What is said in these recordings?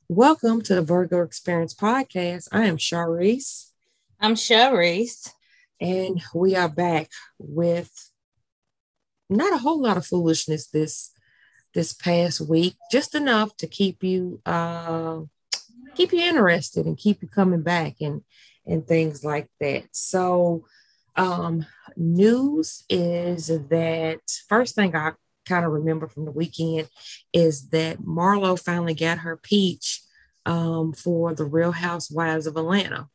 Welcome to the Virgo Experience podcast. I am Sharice, I'm Sharice. and we are back with not a whole lot of foolishness this past week, just enough to keep you interested and keep you coming back and things like that. So, um, news is that first thing I kind of remember from the weekend is that Marlo finally got her peach for the Real Housewives of Atlanta.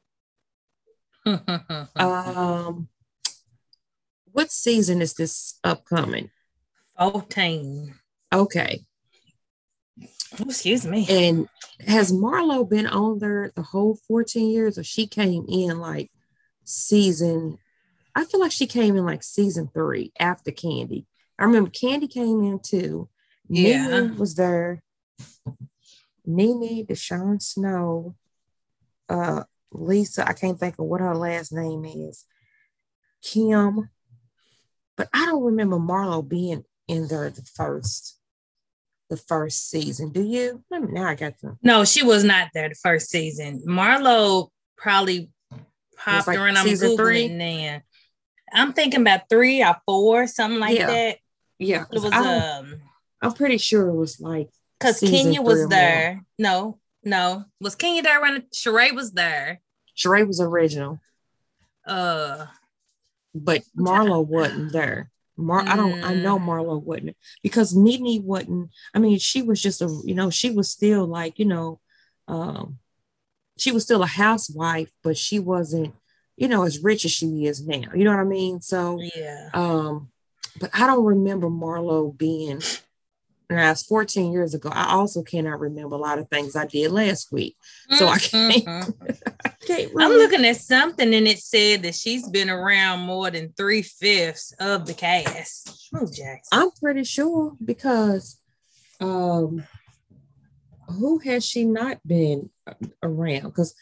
Um, what season is this upcoming? 14. Okay. Oh, excuse me. And has Marlo been on there the whole 14 years, or she came in like season? I feel like she came in like season 3 after Candy. I remember Candy came in too. Yeah. Nene was there. Nene, Deshawn Snow, Lisa, I can't think of what her last name is. Kim, but I don't remember Marlo being in there the first season. Do you? Now I got them. No, she was not there the first season. Marlo probably popped Like around. I'm season 3. Googling now. I'm thinking about 3 or 4, something like that. Yeah. It was I'm pretty sure it was like because season Kenya 3 was or more. there. No. Was Kenya there when Sheree was there? Sheree was original. Uh But Marlo wasn't there. I know Marlo wasn't, because Nene wasn't. I mean, she was just she was still like, um, she was still a housewife, but she wasn't, as rich as she is now. You know what I mean? So, yeah. But I don't remember Marlo being. Now, it's 14 years ago. I also cannot remember a lot of things I did last week. So I can't, I can't really. I'm looking at something and it said that she's been around more than 3/5 of the cast. Oh, Jackson. I'm pretty sure, because who has she not been around? Because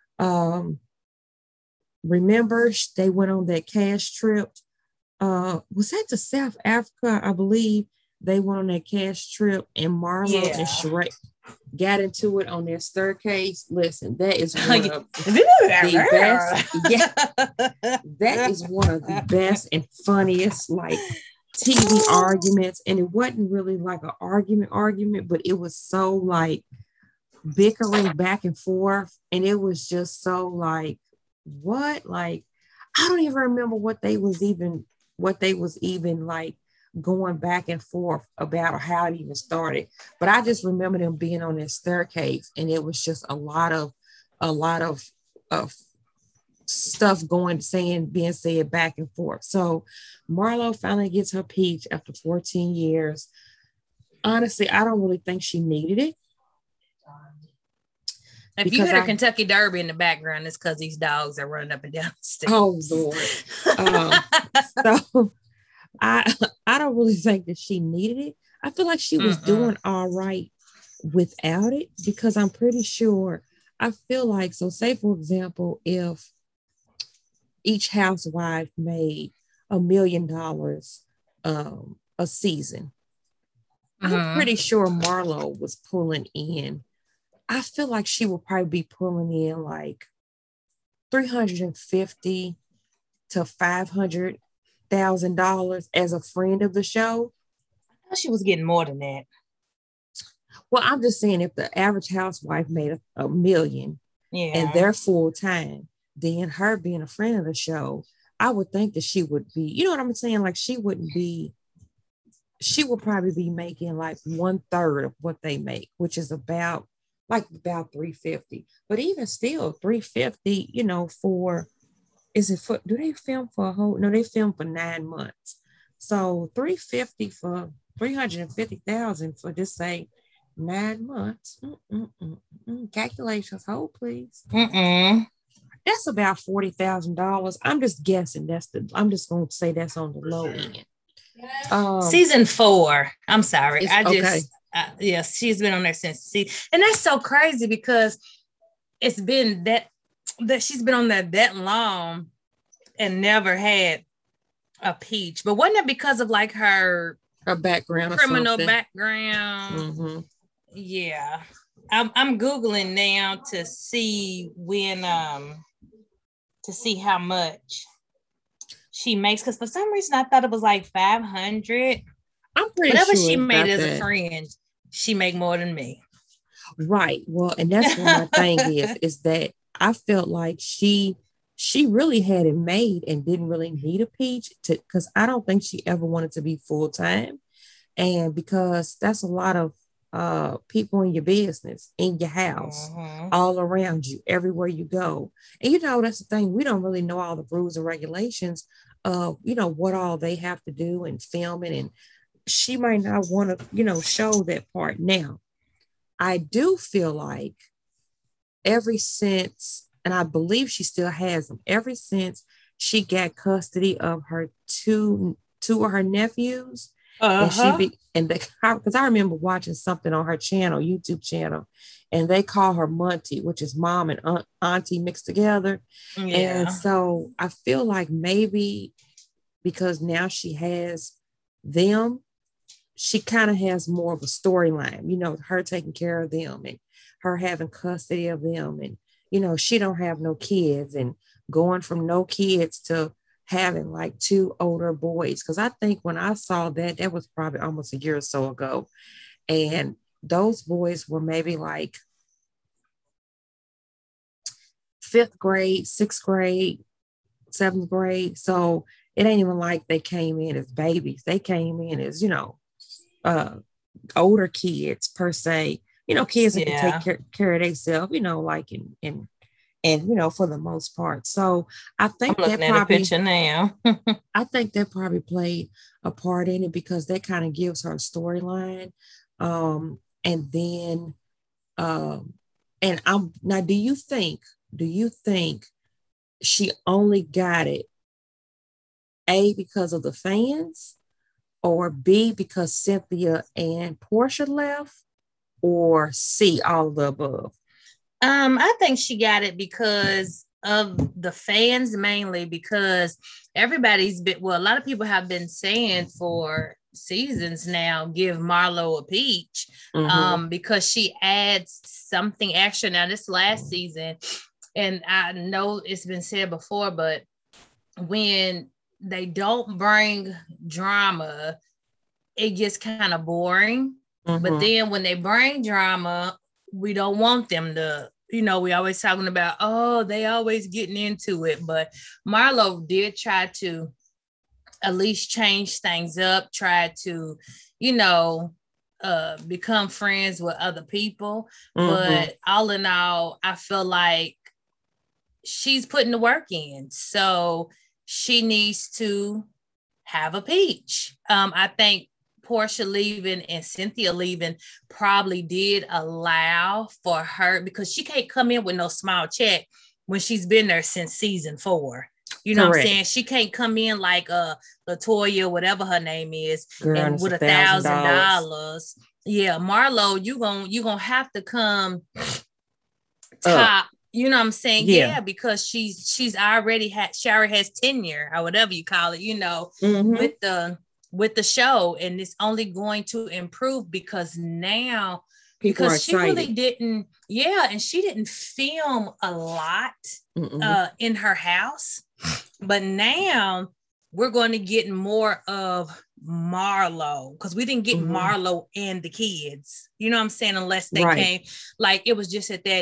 remember, they went on that cash trip. Was that to South Africa? I believe they went on that cash trip, and Marlo and Sheree got into it on their staircase. Listen, that is one of the best. Yeah, that is one of the best and funniest like TV arguments. And it wasn't really like an argument, but it was so like bickering back and forth, and it was just so like, what? Like, I don't even remember what they was even like going back and forth about, or how it even started. But I just remember them being on that staircase, and it was just a lot of stuff being said back and forth. So Marlo finally gets her peach after 14 years. Honestly, I don't really think she needed it. If you hear Kentucky Derby in the background, it's because these dogs are running up and down the stairs. Oh Lord. So I don't really think that she needed it. I feel like she was doing all right without it, because I'm pretty sure, I feel like, so say for example, if each housewife made $1 million a season, I'm pretty sure Marlo was pulling in. I feel like she would probably be pulling in like 350 to $500,000 as a friend of the show. I thought she was getting more than that. Well, I'm just saying, if the average housewife made a million, and they're full time, then her being a friend of the show, I would think that she would be, you know what I'm saying? Like, she would probably be making like 1/3 of what they make, which is about 350. But even still, 350, do they film for a whole? No, they film for 9 months. So 350 for 350,000 for just say 9 months. Calculations, hold please. That's about $40,000. I'm just guessing. I'm just going to say that's on the low end. Season 4. I'm sorry. Yes, she's been on there since. And that's so crazy, because it's been that she's been on there that long and never had a peach. But wasn't it because of like her background, criminal background? Mm-hmm. Yeah. I'm Googling now to see when to see how much she makes, because for some reason I thought it was like 500. I'm pretty whatever sure she made as that. a friend, she make more than me. Right. Well, and that's what my thing is that I felt like she really had it made and didn't really need a peach to, because I don't think she ever wanted to be full time. And because that's a lot of people in your business, in your house, all around you, everywhere you go. And that's the thing, we don't really know all the rules and regulations of what all they have to do and filming, and she might not want to show that part. Now I do feel like ever since, and I believe she still has them, ever since she got custody of her two of her nephews, because I remember watching something on her channel, YouTube channel, and they call her Monty, which is mom and auntie mixed together. Yeah. And so I feel like maybe because now she has them, she kind of has more of a storyline, her taking care of them and her having custody of them. And, she don't have no kids, and going from no kids to having like two older boys. Cause I think when I saw that was probably almost a year or so ago. And those boys were maybe like 5th grade, 6th grade, 7th grade. So it ain't even like they came in as babies. They came in as, older kids per se, kids that can take care of themselves, like and for the most part. So I think I'm looking at a picture now. I think that probably played a part in it, because that kind of gives her a storyline. And then and I'm now, do you think she only got it because of the fans, or B, because Cynthia and Porsha left, or C, all of the above? I think she got it because of the fans, mainly because everybody's been, a lot of people have been saying for seasons now, give Marlo a peach, because she adds something extra. Now, this last season, and I know it's been said before, but when they don't bring drama, it gets kind of boring. But then when they bring drama, we don't want them to, we always talking about, oh, they always getting into it. But Marlo did try to at least change things up, try to, become friends with other people. But all in all, I feel like she's putting the work in. So she needs to have a peach. I think Porsha leaving and Cynthia leaving probably did allow for her, because she can't come in with no small check when she's been there since season 4. You know Correct. What I'm saying? She can't come in like Latoya, whatever her name is, and with $1,000. Yeah, Marlo, you gonna have to come top. You know what I'm saying? Yeah, because she's already she already has tenure, or whatever you call it, with the show, and it's only going to improve because now people because she really didn't, and she didn't film a lot in her house, but now we're going to get more of Marlo, because we didn't get Marlo and the kids, you know what I'm saying, unless they came, like it was just at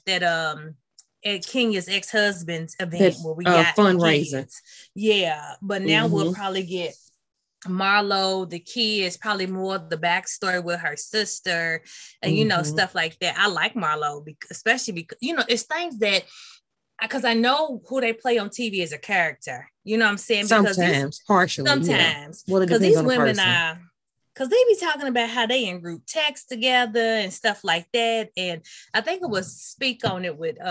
at Kenya's ex-husband's event where we got fundraiser. But now we'll probably get Marlo, the kids, probably more of the backstory with her sister, and stuff like that. I like Marlo, especially because it's things that, because I know who they play on TV as a character. You know what I'm saying? Sometimes, because these women are, because they be talking about how they in group text together and stuff like that. And I think it was Speak On It with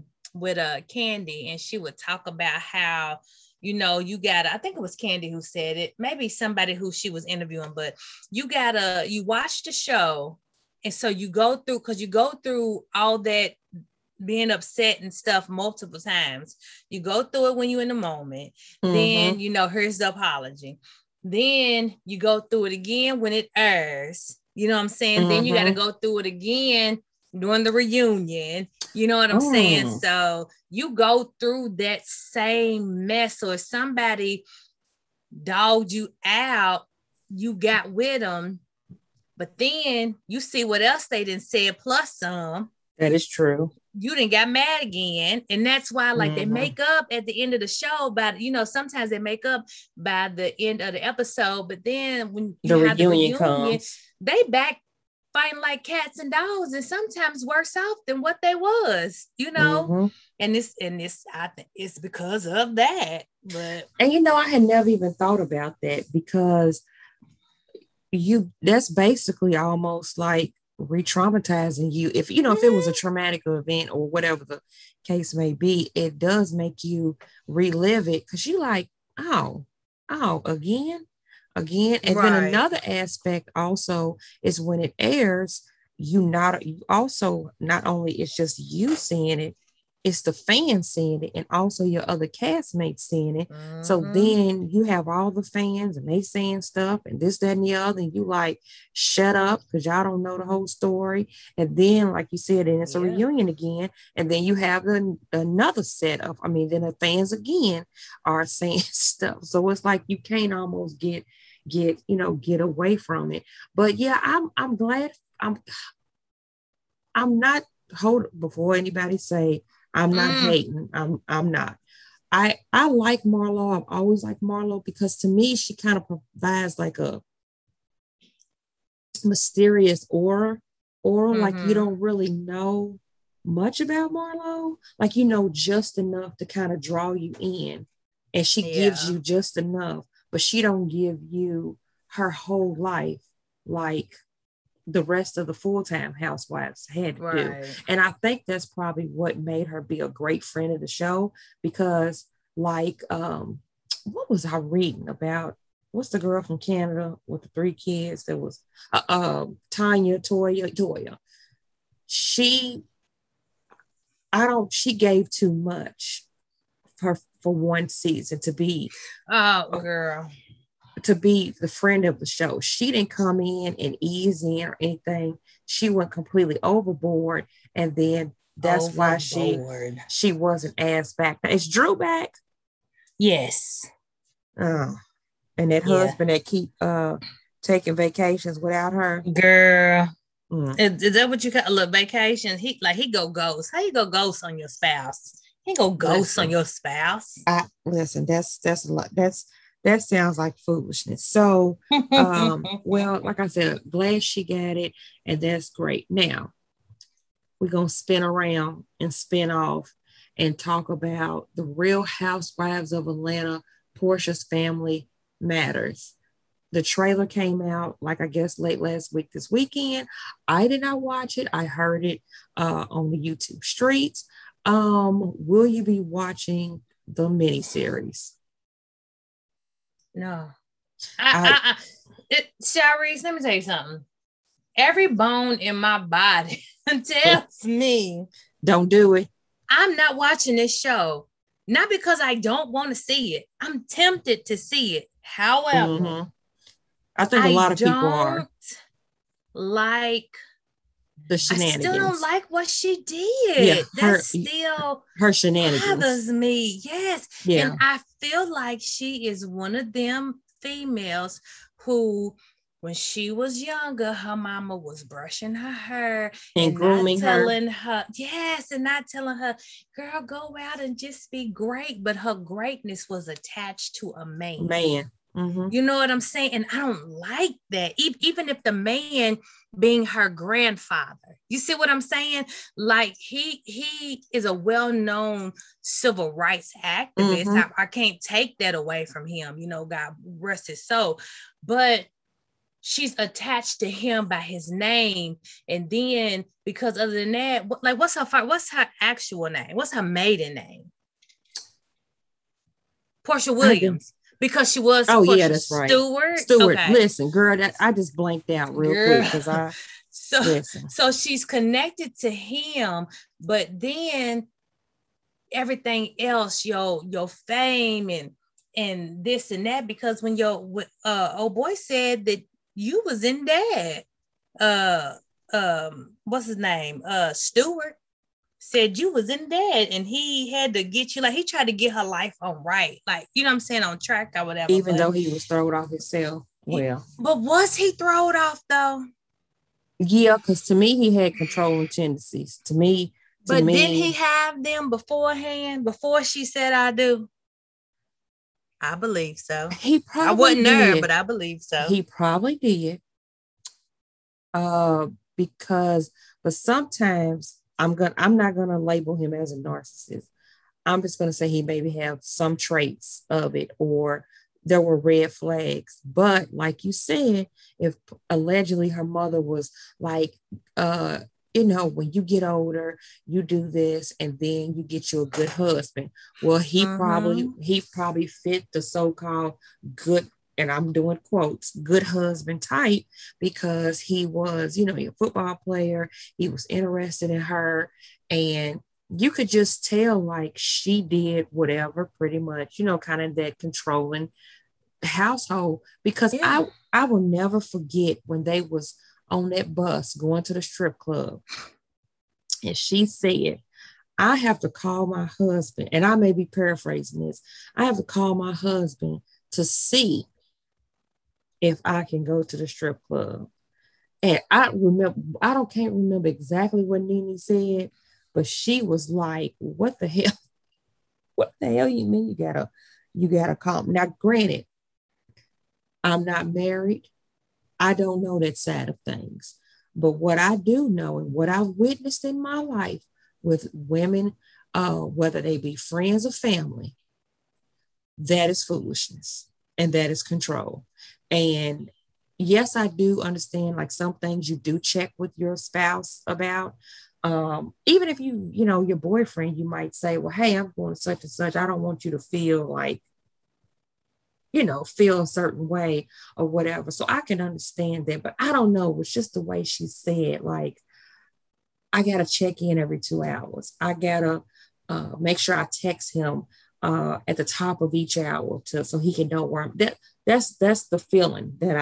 Candy, and she would talk about how, you gotta, I think it was Candy who said it, maybe somebody who she was interviewing, but you watch the show, and so you go through all that being upset and stuff multiple times. You go through it when you're in the moment. Then, here's the apology. Then you go through it again when it airs. You know what I'm saying? Then you got to go through it again during the reunion. You know what I'm saying? So you go through that same mess, or if somebody dogged you out, you got with them, but then you see what else they didn't say plus some. That is true. You didn't got mad again. And that's why, like, they make up at the end of the show, but sometimes they make up by the end of the episode, but then when you have the reunion comes, they back fighting like cats and dogs, and sometimes worse off than what they was, and this I think it's because of that. But I had never even thought about that, because that's basically almost like re-traumatizing you. If if it was a traumatic event or whatever the case may be, it does make you relive it, because you're like, oh again. And then another aspect also is when it airs, not only it's just you seeing it, it's the fans seeing it, and also your other castmates seeing it. So then you have all the fans and they saying stuff and this, that, and the other, and you like, shut up, because y'all don't know the whole story. And then, like you said, and it's a reunion again, and then you have another set of, then the fans again are saying stuff. So it's like you can't almost get away from it. But yeah, I'm glad. I'm not, before anybody say I'm not hating. I'm not. I like Marlo. I've always liked Marlo, because to me, she kind of provides like a mysterious aura. Like you don't really know much about Marlo. Like, just enough to kind of draw you in, and she gives you just enough, but she don't give you her whole life like the rest of the full-time housewives had to do. And I think that's probably what made her be a great friend of the show, because like, what was I reading about? What's the girl from Canada with the 3 kids? That was Toya. She gave too much for one season to be to be the friend of the show. She didn't come in and ease in or anything. She went completely overboard, and then that's why she wasn't asked back. Now, is Drew back? Yes. Oh, and that husband that keep taking vacations without her. Girl, is that what you call a little vacation? He go ghost. How you go ghost on your spouse? He go ghost on your spouse. Listen, that's a lot. That sounds like foolishness. So, well, like I said, glad she got it, and that's great. Now, we're going to spin around and spin off and talk about the Real Housewives of Atlanta, Porsha's Family Matters. The trailer came out, like, I guess, late last week, this weekend. I did not watch it. I heard it on the YouTube streets. Will you be watching the miniseries? No. Sharice, let me tell you something. Every bone in my body tells me don't do it. I'm not watching this show. Not because I don't want to see it. I'm tempted to see it. However, I think a lot of people are. Like the shenanigans. I still don't like what she did. Her shenanigans bothers me. Yes. Yeah. And I feel like she is one of them females who, when she was younger, her mama was brushing her hair and grooming telling her. Yes, and not telling her, girl, go out and just be great. But her greatness was attached to a man. You know what I'm saying? And I don't like that. Even if the man being her grandfather, you see what I'm saying? Like he is a well-known civil rights activist. I can't take that away from him. God rest his soul. But she's attached to him by his name. And then because other than that, like what's her actual name? What's her maiden name? Porsha Williams. Because she was that's right. Stewart. Okay. Listen, girl, I just blanked out real quick because so she's connected to him, but then everything else, your fame and this and that, because when your old boy said that you was in that what's his name? Stewart said you was in bed and he had to get you, like he tried to get her life on right, like, you know what I'm saying, on track or whatever. Even though he was thrown off himself. Well, but was he thrown off though? Yeah, because to me he had controlling tendencies. But didn't he have them beforehand, before she said I do? I believe so. He probably I wasn't there, but I believe so. He probably did. But sometimes I'm not gonna label him as a narcissist. I'm just gonna say he maybe have some traits of it, or there were red flags. But like you said, if allegedly her mother was like, when you get older, you do this, and then you get you a good husband. Well, he probably fit the so-called good, and I'm doing quotes, good husband type, because he was, a football player. He was interested in her, and you could just tell like she did whatever, pretty much, kind of that controlling household. Because I will never forget when they was on that bus going to the strip club, and she said, I have to call my husband, and I may be paraphrasing this, I have to call my husband to see if I can go to the strip club. And I can't remember exactly what Nene said, but she was like, what the hell? What the hell you mean you gotta call me? Now, granted, I'm not married. I don't know that side of things. But what I do know, and what I've witnessed in my life with women, whether they be friends or family, that is foolishness and that is control. And yes, I do understand like some things you do check with your spouse about. Even if your boyfriend, you might say, well, hey, I'm going such and such. I don't want you to feel like, feel a certain way or whatever. So I can understand that, but I don't know. It's just the way she said, like, I got to check in every 2 hours. I got to make sure I text him at the top of each hour so he can know where I'm. That's the feeling that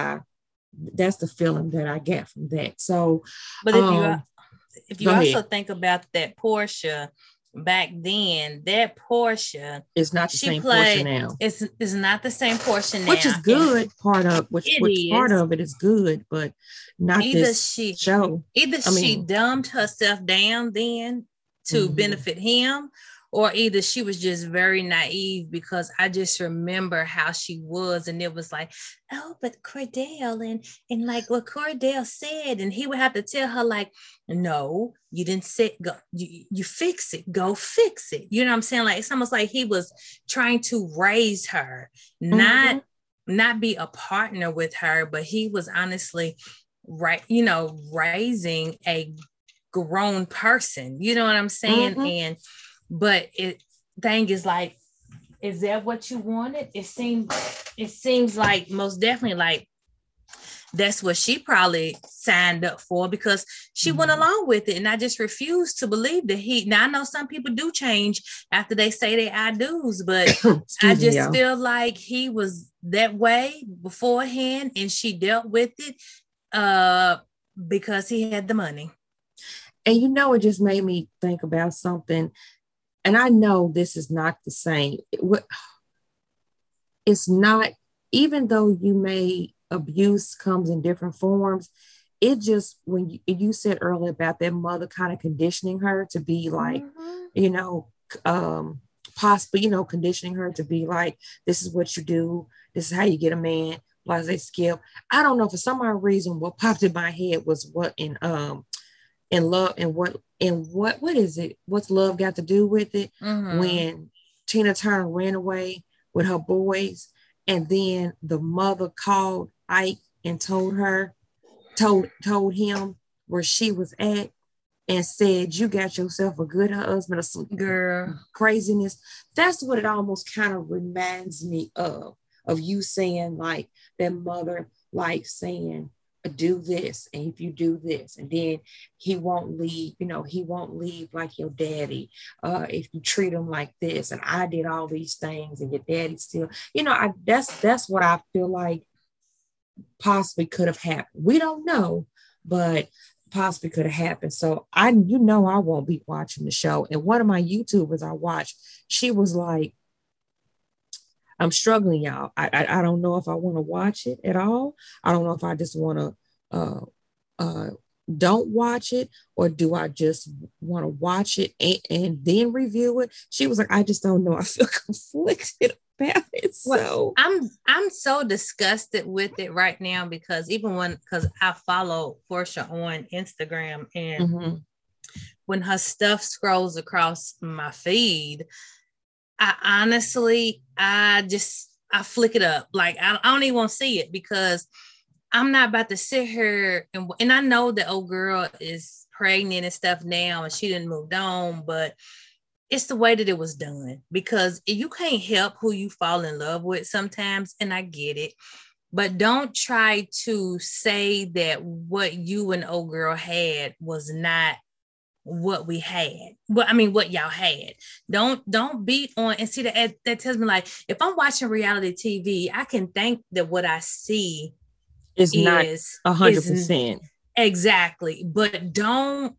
I get from that. So, but if you also think about that Portia back then, that Portia is not the same Portia now. It's not the same Portia now, which is good. Part of it is good, but not this show. Either she dumbed herself down then to benefit him, or either she was just very naive, because I just remember how she was, and it was like, oh, but Cordell and like what Cordell said, and he would have to tell her like, no, you didn't say go, you fix it, go fix it. You know what I'm saying? Like it's almost like he was trying to raise her, not be a partner with her, but he was honestly raising a grown person. You know what I'm saying? And but thing is like, is that what you wanted? It seems like most definitely like that's what she probably signed up for, because she went along with it. And I just refuse to believe that now I know some people do change after they say their I do's, but I just feel like he was that way beforehand and she dealt with it because he had the money. And it just made me think about something. And I know this is not the same. It's not, even though abuse comes in different forms, it just, when you said earlier about that mother kind of conditioning her to be like, possibly, conditioning her to be like, this is what you do, this is how you get a man, blase Skip. I don't know, for some odd reason, what popped in my head was what in love, and what is it? What's love got to do with it? When Tina Turner ran away with her boys, and then the mother called Ike and told him where she was at, and said, you got yourself a good husband, or some girl craziness. That's what it almost kind of reminds me of you saying, like, that mother, like saying, do this, and if you do this, and then he won't leave, he won't leave like your daddy if you treat him like this, and I did all these things and your daddy still, that's what I feel like possibly could have happened. We don't know, but possibly could have happened. So I won't be watching the show. And one of my YouTubers I watched, she was like, I'm struggling, y'all. I don't know if I want to watch it at all. I don't know if I just want to uh don't watch it, or do I just want to watch it and then review it? She was like, I just don't know. I feel conflicted about it. So I'm so disgusted with it right now because because I follow Portia on Instagram, and when her stuff scrolls across my feed, I flick it up. Like I don't even want to see it because I'm not about to sit here and I know the old girl is pregnant and stuff now and she didn't move on, but it's the way that it was done, because you can't help who you fall in love with sometimes, and I get it. But don't try to say that what you and old girl had was not what we had. Well, I mean, what y'all had. Don't beat on and see that tells me, like, if I'm watching reality TV, I can think that what I see is not 100%. Exactly. But don't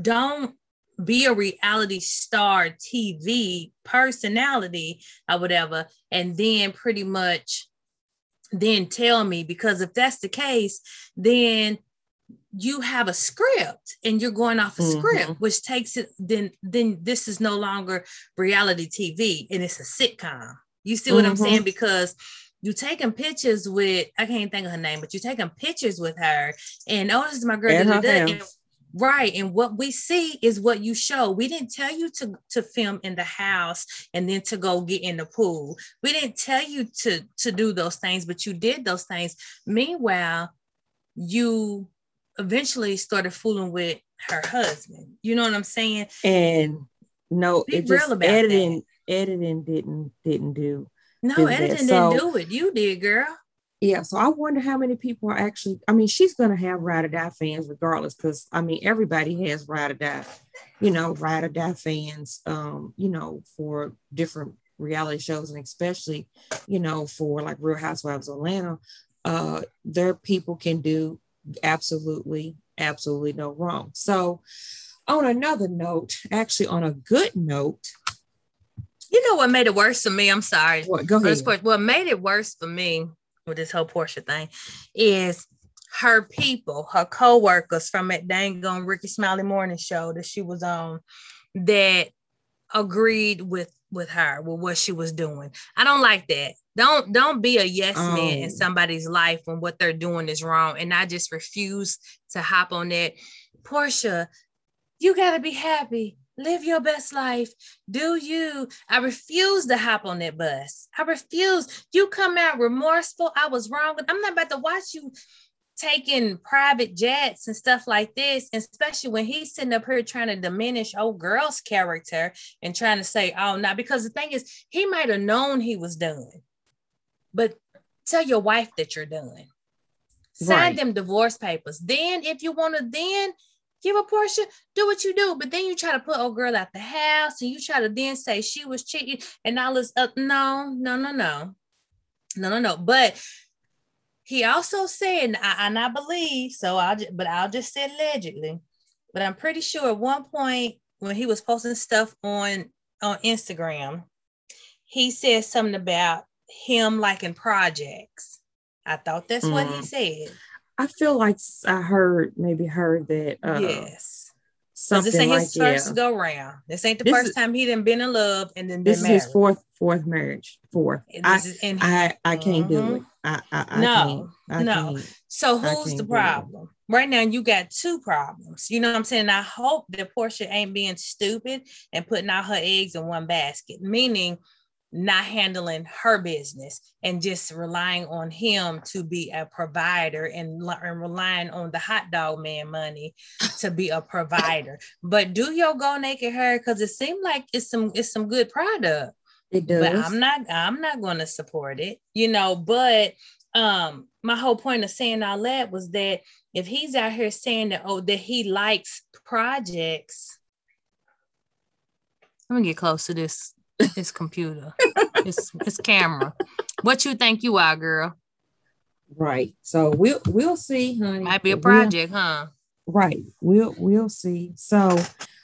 be a reality star TV personality or whatever, and then pretty much then tell me, because if that's the case, then you have a script and you're going off a script, which takes it, then this is no longer reality TV and it's a sitcom. You see what I'm saying? Because you taking pictures with, I can't think of her name, but you're taking pictures with her and, oh, this is my girl. And right. And what we see is what you show. We didn't tell you to film in the house and then to go get in the pool. We didn't tell you to do those things, but you did those things. Meanwhile, you eventually started fooling with her husband. You know what I'm saying? And no, be real about editing didn't do. No, editing didn't do it. You did, girl. Yeah, so I wonder how many people are actually, I mean, she's going to have Ride or Die fans regardless, because, I mean, everybody has Ride or Die, Ride or Die fans, for different reality shows, and especially, for like Real Housewives of Atlanta, their people can do absolutely no wrong. So on another note, actually on a good note, you know what made it worse for me? I'm sorry. What? Go ahead. What made it worse for me with this whole Portia thing is her people, her co-workers from that dang on Ricky Smiley morning show that she was on, that agreed with her, with what she was doing. I don't like that. Don't be a yes man in somebody's life when what they're doing is wrong. And I just refuse to hop on that. Portia, you got to be happy. Live your best life. Do you? I refuse to hop on that bus. I refuse. You come out remorseful. I was wrong. I'm not about to watch you taking private jets and stuff like this, especially when he's sitting up here trying to diminish old girl's character and trying to say, oh, no, because the thing is, he might have known he was done, but tell your wife that you're done. Sign them divorce papers. Then if you want to then give a Portia, do what you do, but then you try to put old girl out the house and you try to then say she was cheating and all this. No. But he also said, and I believe, I'll just say allegedly, but I'm pretty sure at one point when he was posting stuff on Instagram, he said something about him liking projects. I thought that's what he said. I feel like I heard that. Yes. Something this ain't his first go round. This ain't the first time he done been in love and then been married. This is his fourth marriage. I can't do it. No. So who's the problem? Right now you got two problems. You know what I'm saying? I hope that Portia ain't being stupid and putting all her eggs in one basket, meaning not handling her business and just relying on him to be a provider and relying on the hot dog man money to be a provider. But do your go naked hair, because it seemed like it's some good product. It does. But I'm not going to support it, but my whole point of saying all that was that if he's out here saying that he likes projects, I'm gonna get close to this computer, this camera. What you think you are, girl? Right. So we'll see, honey. Might be a project, huh? Right. We'll see. So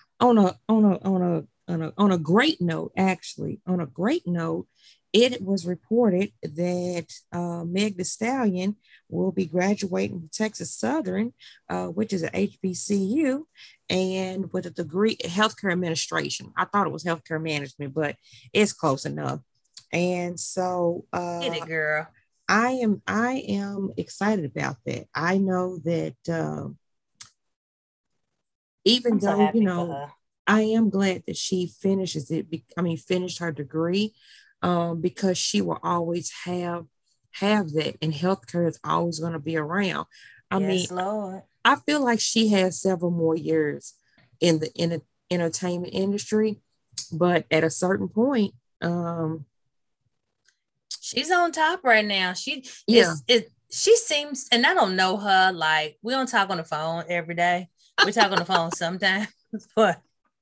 on a great note, actually, on a great note, it was reported that Meg Thee Stallion will be graduating from Texas Southern, which is an HBCU, and with a degree in healthcare administration. I thought it was healthcare management, but it's close enough. And so, get it, girl. I am excited about that. I know that even though I am glad that she finishes it. Finished her degree, because she will always have that, and healthcare is always going to be around. Lord. I feel like she has several more years in the entertainment industry, but at a certain point, she's on top right now. She seems, and I don't know her. Like, we don't talk on the phone every day. We talk on the phone sometimes, but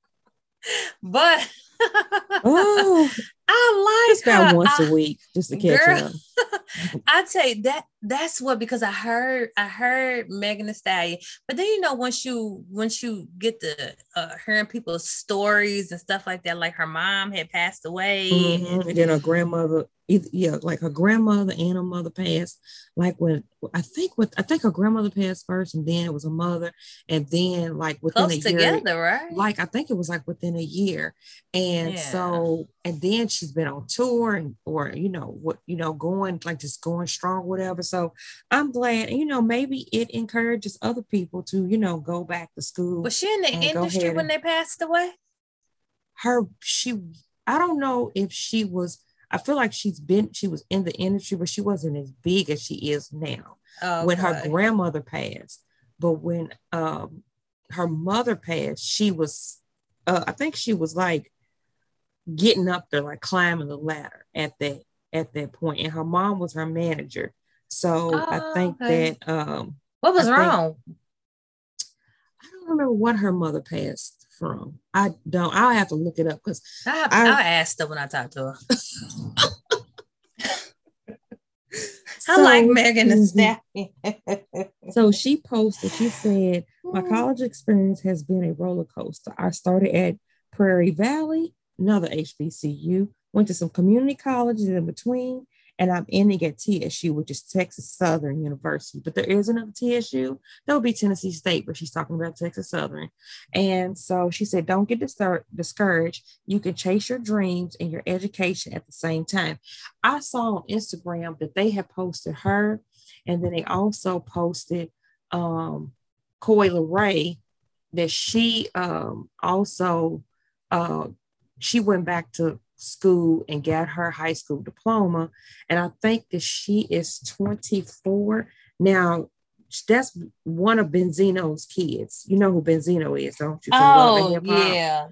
oh, I like about her. Once a week just to catch up. I'd say that's what, because I heard Megan Thee Stallion, but then once you get to hearing people's stories and stuff like that, like her mom had passed away, and then her grandmother. Like her grandmother and her mother passed. Like I think her grandmother passed first, and then it was her mother, and then like within a year, together, right? Like I think it was like within a year, and so and then she's been on tour going like just going strong, whatever. So I'm glad, maybe it encourages other people to go back to school. Was she in the industry when they passed away? I don't know if she was. I feel like she was in the industry, but she wasn't as big as she is now. When her grandmother passed, but when her mother passed, she was, I think she was like getting up there, like climbing the ladder at that point, and her mom was her manager. So I think that what was wrong? I don't remember what her mother passed from. I'll have to look it up because I'll ask her when I talk to her. I like Megan Thee Stallion. So she posted, she said, my college experience has been a roller coaster. I started at Prairie Valley, another HBCU, went to some community colleges in between, and I'm ending at TSU, which is Texas Southern University. But there is another TSU. That would be Tennessee State, but she's talking about Texas Southern. And so she said, don't get discouraged. You can chase your dreams and your education at the same time. I saw on Instagram that they had posted her, and then they also posted Coi Leray, that she also she went back to school and got her high school diploma, and I think that she is 24 now. That's one of Benzino's kids. You know who Benzino is, don't you? Yeah.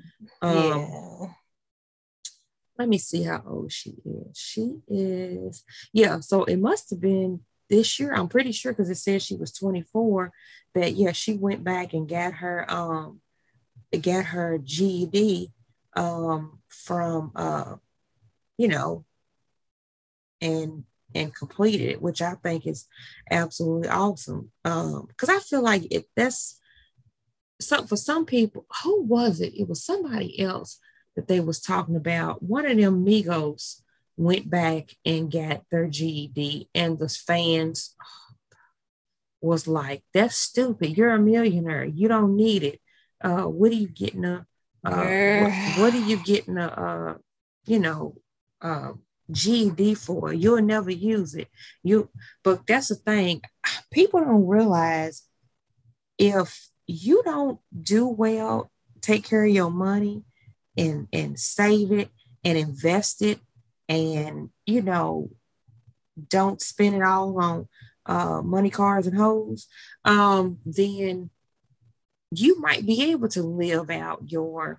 Let me see how old she is. She is, so it must have been this year. I'm pretty sure, because it says she was 24. That she went back and got her GED from and completed it, which I think is absolutely awesome. Because I feel like that's something for some people. Who was it? It was somebody else that they was talking about. One of them Migos went back and got their GED, and the fans was like, "That's stupid. You're a millionaire. You don't need it. What are you getting what are you getting GED for? You'll never use it." But that's the thing. People don't realize, if you don't do well, take care of your money and save it and invest it, and don't spend it all on money, cars, and hoes, then you might be able to live out your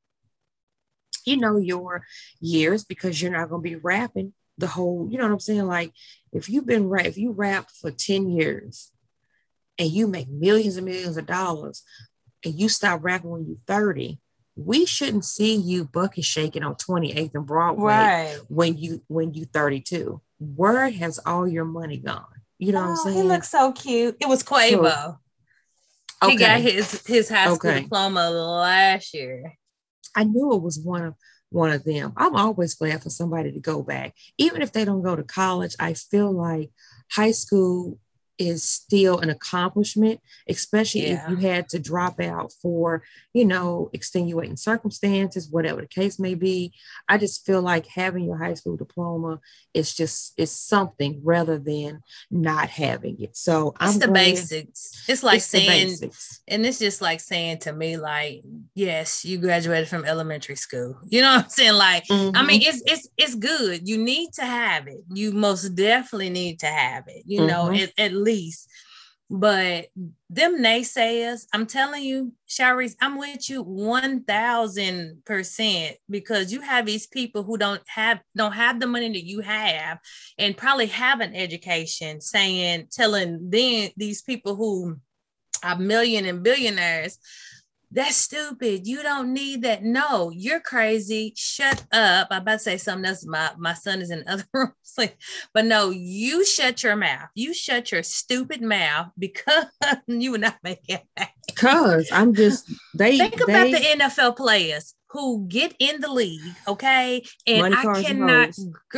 years, because you're not going to be rapping the whole, you know what I'm saying? Like, if you rap for 10 years and you make millions and millions of dollars, and you stop rapping when you're 30, we shouldn't see you bucket shaking on 28th and Broadway when you 32. Where has all your money gone? You know what I'm saying? He looks so cute. It was Quavo. He got his high school diploma last year. I knew it was one of them. I'm always glad for somebody to go back. Even if they don't go to college, I feel like high school is still an accomplishment, especially if you had to drop out for, extenuating circumstances, whatever the case may be. I just feel like having your high school diploma is something rather than not having it. So it's the basics. It's like saying, and it's just like saying to me, like, yes, you graduated from elementary school. You know what I'm saying? Like, I mean, it's good. You need to have it. You most definitely need to have it, at least. But them naysayers, I'm telling you, Sharice, I'm with you 1000%, because you have these people who don't have the money that you have and probably have an education, telling these people who are million and billionaires, that's stupid. You don't need that. No, you're crazy. Shut up. I'm about to say something else. My son is in the other room. But no, you shut your mouth. You shut your stupid mouth, because you will not make it back. Because think about the NFL players who get in the league, okay? And I cannot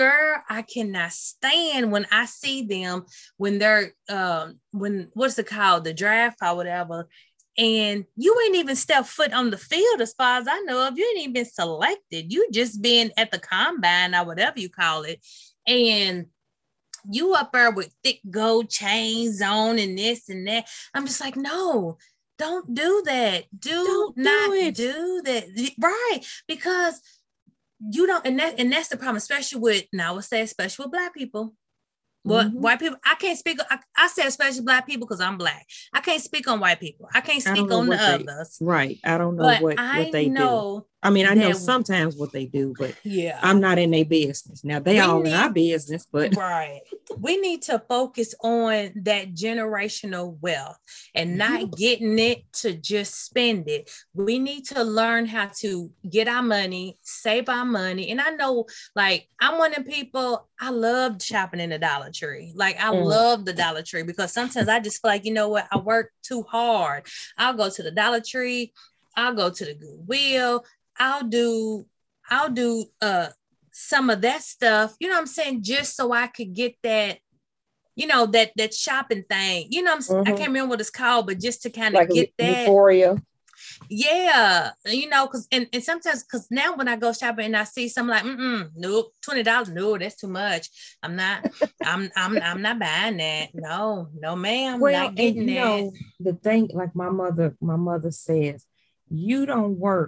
stand when I see them when they're what's it called? The draft or whatever. And you ain't even stepped foot on the field, as far as I know of. You ain't even been selected. You just been at the combine or whatever you call it. And you up there with thick gold chains on and this and that. I'm just like, no, don't do that. Do not do that. Right. Because you don't, and that's the problem, especially with, now I would say, especially with Black people. Well, white people, I can't speak. I said especially Black people because I'm Black. I can't speak on white people. I can't speak on the others. Right. I don't know what they do. I mean, I know sometimes what they do, but I'm not in their business. Now, they all in our business, but. Right. We need to focus on that generational wealth and not getting it to just spend it. We need to learn how to get our money, save our money. And I know, like, I'm one of the people, I love shopping in the Dollar Tree. Like, I love the Dollar Tree, because sometimes I just feel like, you know what, I work too hard. I'll go to the Dollar Tree. I'll go to the Goodwill. I'll do some of that stuff, you know what I'm saying, just so I could get that, that shopping thing, you know what I'm saying? I can't remember what it's called, but just to kind of get that euphoria. Yeah, because and sometimes, because now when I go shopping and I see something like, nope, $20, no, that's too much. I'm not not buying that. No, ma'am, not getting that. The thing, like my mother says, you don't work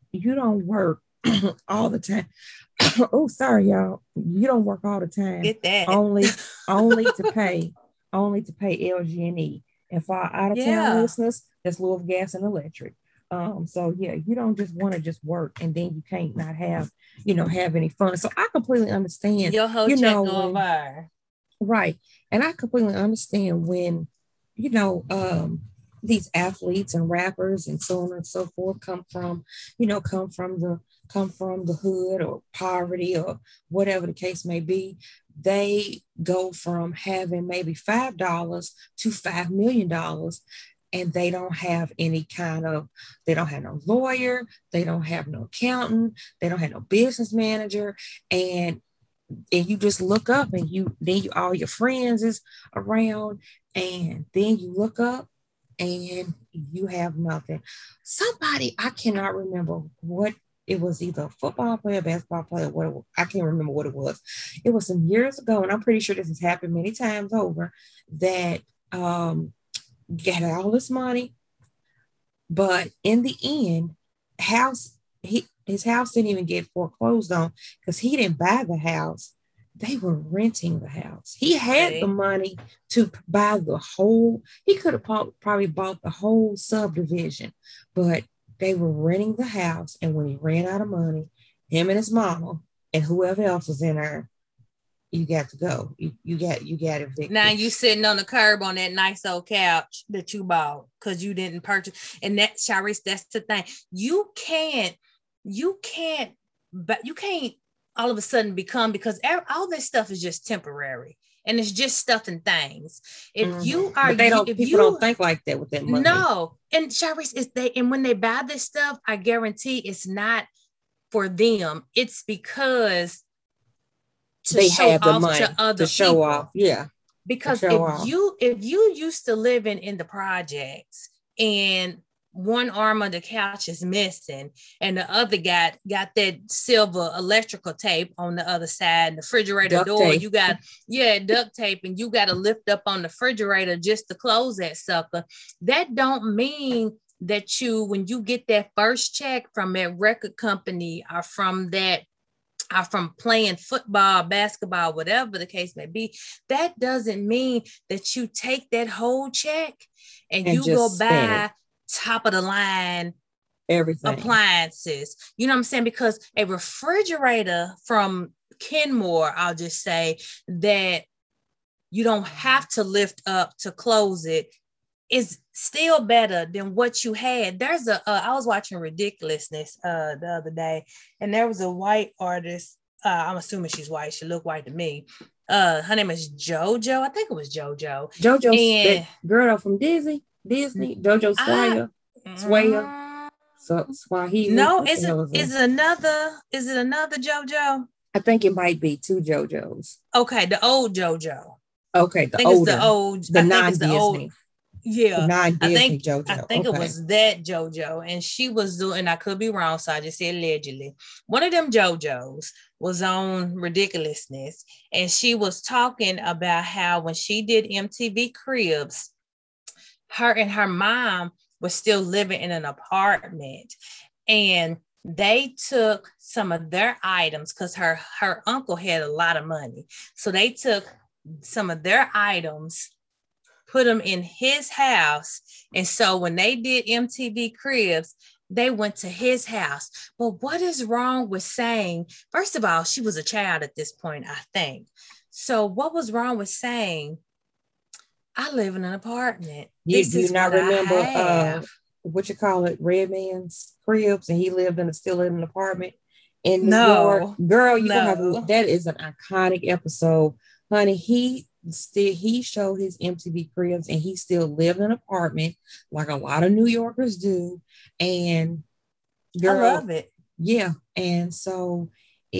all the time. Oh, sorry, y'all. You don't work all the time. Get that. Only to pay LG&E. And for our out of town listeners, that's Louisville Gas and Electric. So yeah, you don't just want to just work and then you can't not have any fun. So I completely understand. Your whole check go by. Right. And I completely understand when, these athletes and rappers and so on and so forth come from the hood or poverty or whatever the case may be. They go from having maybe $5 to $5 million, and they don't have they don't have no lawyer, they don't have no accountant, they don't have no business manager, and you just look up and all your friends is around, and then you look up and you have nothing. Somebody, I cannot remember what it was, either a football player, basketball player, I can't remember what it was. It was some years ago, and I'm pretty sure this has happened many times over, that got all this money, but in the end, his house didn't even get foreclosed on because he didn't buy the house. They were renting the house. He had the money to buy he could have probably bought the whole subdivision, but they were renting the house. And when he ran out of money, him and his mama and whoever else was in there, you got to go. You got evicted. Now you sitting on the curb on that nice old couch that you bought because you didn't purchase. And that, Sharice, that's the thing. You can't all of a sudden become, because all this stuff is just temporary. and it's just stuff and things. If Mm-hmm. you are, but they don't. People don't think like that with that money. No, and Sharice, and when they buy this stuff, I guarantee it's not for them. It's because they have the money to other to show people. off. Yeah. Because if you used to living in the projects and one arm of the couch is missing and the other got that silver electrical tape on the other side, and the refrigerator duct door tape. You got duct tape, and you got to lift up on the refrigerator just to close that sucker. That don't mean that when you get that first check from that record company or from playing football, basketball, whatever the case may be, that doesn't mean that you take that whole check and you go buy top of the line everything appliances. You know what I'm saying? Because a refrigerator from Kenmore, I'll just say that you don't have to lift up to close it, is still better than what you had. There's I was watching Ridiculousness the other day, and there was a white artist. I'm assuming she's white. She looked white to me. Her name is JoJo. I think it was JoJo. JoJo, that girl from Disney. JoJo Swayer. Swahili. No, is it another JoJo? I think it might be two JoJos. Okay, the old JoJo. Okay, the non-Disney. Yeah, non-Disney JoJo. I think it was that JoJo, and she was doing. I could be wrong, so I just said allegedly. One of them JoJos was on Ridiculousness, and she was talking about how when she did MTV Cribs, her and her mom was still living in an apartment, and they took some of their items because her uncle had a lot of money, so they took some of their items, put them in his house. And so when they did MTV Cribs, they went to his house. But what is wrong with saying, first of all, she was a child at this point, I think. So what was wrong with saying, I live in an apartment? Do you not remember what you call it, Redman's Cribs, and he still lived in an apartment in New York? Girl, you gonna have that is an iconic episode. Honey, he showed his MTV Cribs, and he still lived in an apartment like a lot of New Yorkers do. And girl, I love it. Yeah. And so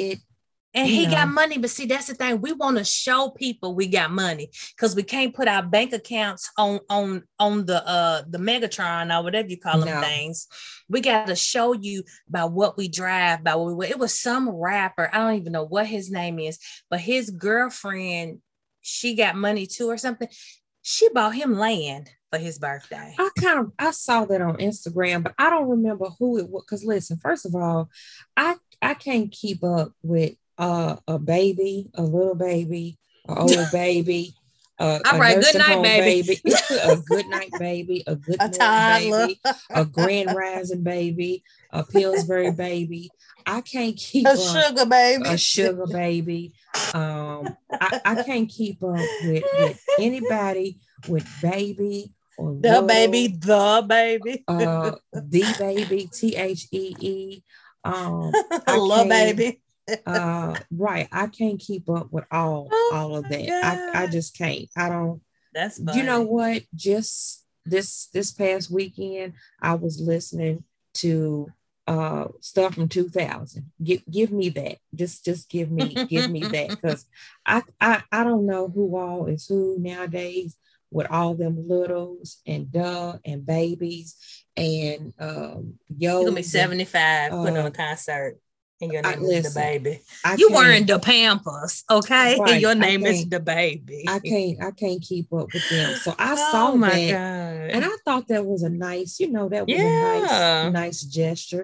he got money, but see, that's the thing. We want to show people we got money because we can't put our bank accounts on the Megatron or whatever you call them things. We got to show you by what we drive, by what we wear. It was some rapper, I don't even know what his name is, but his girlfriend, she got money too or something. She bought him land for his birthday. I saw that on Instagram, but I don't remember who it was. Because listen, first of all, I can't keep up with a baby, a little baby, an old baby, all right, good night, baby. A good night baby, a good morning baby, a grand rising baby, a Pillsbury baby. I can't keep a sugar baby. I can't keep up with anybody with baby or the baby, the baby, THEE. Love baby. Right. I can't keep up with all of that. I just can't. I don't. That's funny. You know what? Just this past weekend, I was listening to stuff from 2000. Give me that. Just give me that, because I don't know who all is who nowadays with all them littles and and babies and You're gonna be 75 putting on a concert. And your name is the baby. You wearing the Pampers, okay? Right, and your name is the baby. I can't keep up with them. So I saw that, God. And I thought that was a nice, that was a nice gesture.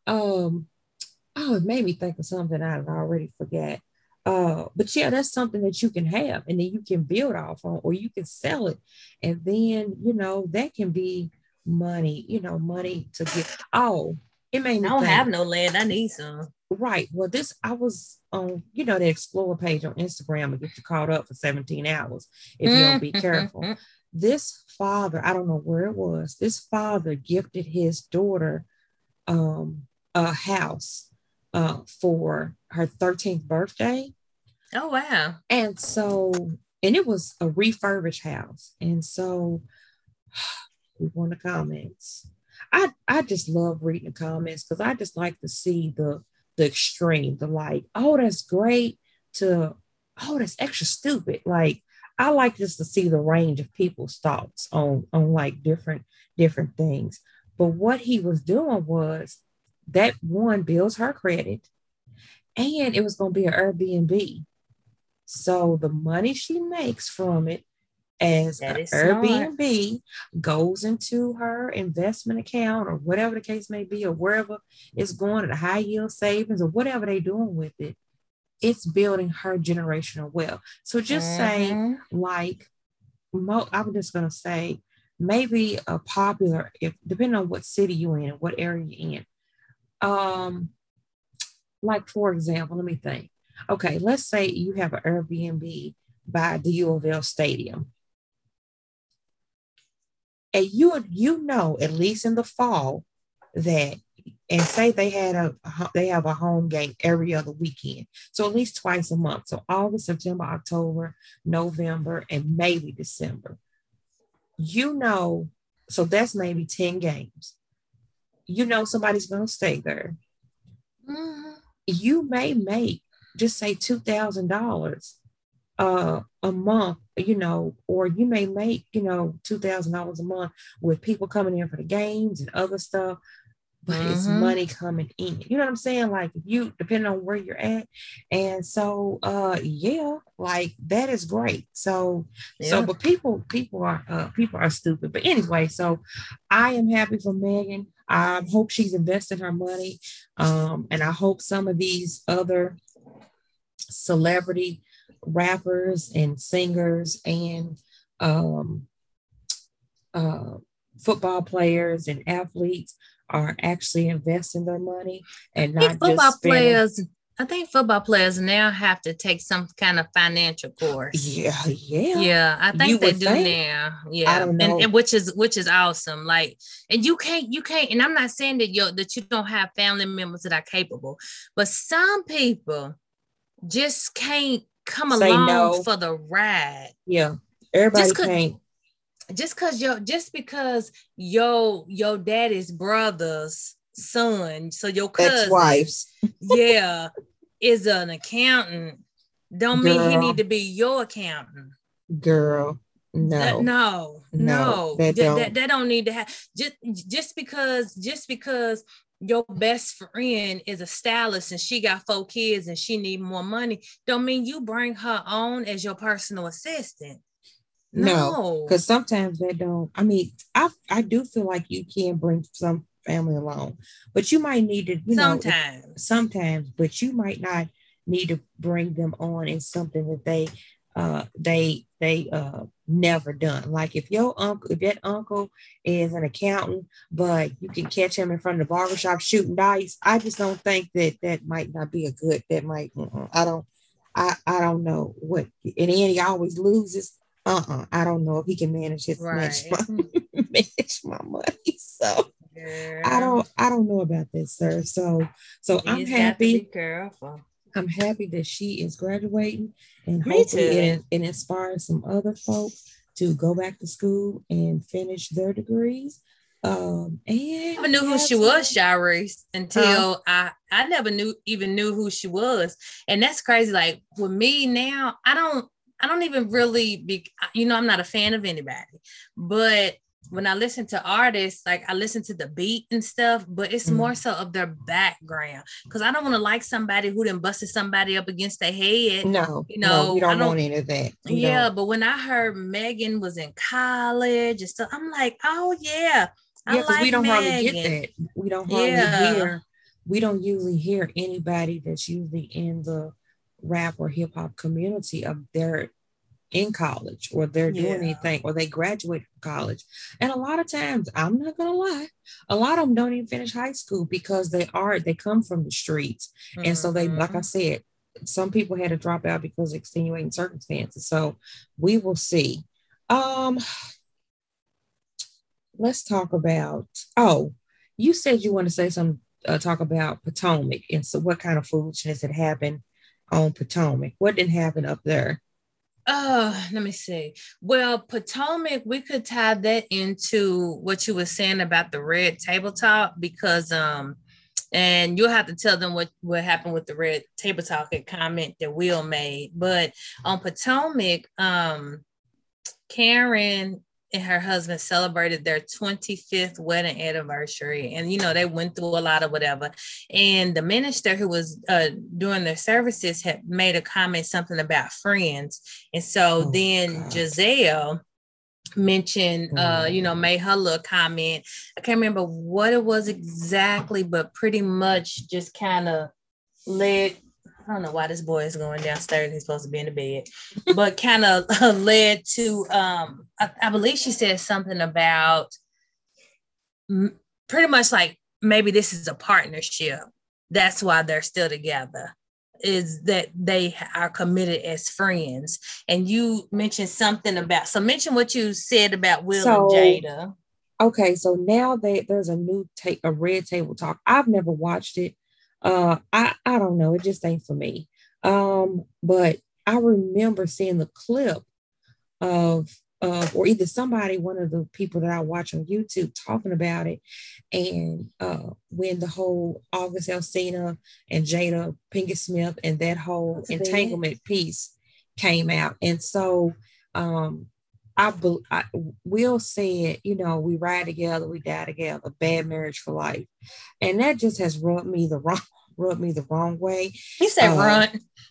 It made me think of something I already forgot. But yeah, that's something that you can have, and then you can build off on, or you can sell it, and then that can be money. Money to get. It made me. I don't have no land. I need some. Right. Well, I was on, the Explore page on Instagram and get you caught up for 17 hours if you don't be careful. This father, I don't know where it was. This father gifted his daughter a house for her 13th birthday. Oh, wow. And so and it was a refurbished house. And so we want the comments. I just love reading the comments because I just like to see the extreme, the like, oh, that's great, to oh, that's extra stupid. Like I like just to see the range of people's thoughts on like different things. But what he was doing was that one builds her credit, and it was going to be an Airbnb. So the money she makes from it as an Airbnb goes into her investment account or whatever the case may be, or wherever it's going, to high yield savings or whatever they're doing with it. It's building her generational wealth. So just say, like, I'm just going to say, maybe a popular, if depending on what city you're in, what area you're in. Like, for example, let me think. Okay, let's say you have an Airbnb by the U of L Stadium. And you know, at least in the fall, that, and say they have a home game every other weekend. So at least twice a month. So August, September, October, November, and maybe December. You know, so that's maybe 10 games. You know somebody's going to stay there. Mm-hmm. You may make, just say $2,000 a month, you know, or you may make, you know, $2,000 a month with people coming in for the games and other stuff, but it's money coming in. You know what I'm saying? Like, you, depending on where you're at. And so, yeah, like that is great. So, but people are stupid. But anyway, so I am happy for Megan. I hope she's investing her money. And I hope some of these other celebrity rappers and singers and football players and athletes are actually investing their money and not just spending. I think football players now have to take some kind of financial course. Yeah. I think they do now. Yeah, I don't know. And which is awesome. Like, and you can't. And I'm not saying that you don't have family members that are capable, but some people just can't come along for the ride. Yeah, everybody can't. Just because your daddy's brother's son, so your cousin, ex-wives, is an accountant, don't mean he need to be your accountant. Girl, no. That don't need to have just because your best friend is a stylist and she got 4 kids and she need more money, don't mean you bring her on as your personal assistant. No, because sometimes they don't. I mean, I do feel like you can bring some family along, but you might need to, sometimes, but you might not need to bring them on in something that they never done. Like if that uncle is an accountant, but you can catch him in front of the barbershop shooting dice, I just don't think that might not be a good. That might, I don't know what, and then he always loses. I don't know if he can manage manage my money. So I don't know about this, sir. So I'm happy. Be careful. I'm happy that she is graduating, and hopefully it inspires some other folks to go back to school and finish their degrees. And I never knew who she was, Sharice, until I never knew who she was, and that's crazy. Like with me now, I don't even really I'm not a fan of anybody, but when I listen to artists, like I listen to the beat and stuff, but it's more so of their background, because I don't want to like somebody who then busted somebody up against their head. No, we don't want any of that. But when I heard Megan was in college and stuff, I'm like, oh yeah, because we don't hardly get that. We don't hardly hear. We don't usually hear anybody that's usually in the rap or hip hop community of they're in college or they're doing anything or they graduate from college. And a lot of times, I'm not gonna lie, a lot of them don't even finish high school because they come from the streets. And so they, like I said, some people had to drop out because of extenuating circumstances. So we will see. Let's talk about, you said you want to say some talk about Potomac, and so what kind of foolishness had happened on Potomac? What didn't happen up there? Let me see. Well, Potomac, we could tie that into what you were saying about the red table talk, because and you'll have to tell them what happened with the red table talk and comment that Will made. But on Potomac, Karen and her husband celebrated their 25th wedding anniversary, and they went through a lot of whatever, and the minister who was doing their services had made a comment something about friends, and so then God. Giselle mentioned made her little comment. I can't remember what it was exactly, but pretty much just kind of led, I don't know why this boy is going downstairs. He's supposed to be in the bed, but kind of led to, I believe she said something about pretty much like, maybe this is a partnership. That's why they're still together, is that they are committed as friends. And you mentioned something about, so mention what you said about Will and Jada. Okay, so now there's a new a red table talk. I've never watched it. I don't know, it just ain't for me. But I remember seeing the clip of or either somebody, one of the people that I watch on YouTube, talking about it, and when the whole August Alsina and Jada Pinkett Smith and that whole entanglement piece came out, and so Will said, we ride together, we die together, bad marriage for life, and that just has rubbed me the wrong way. He said, "Run."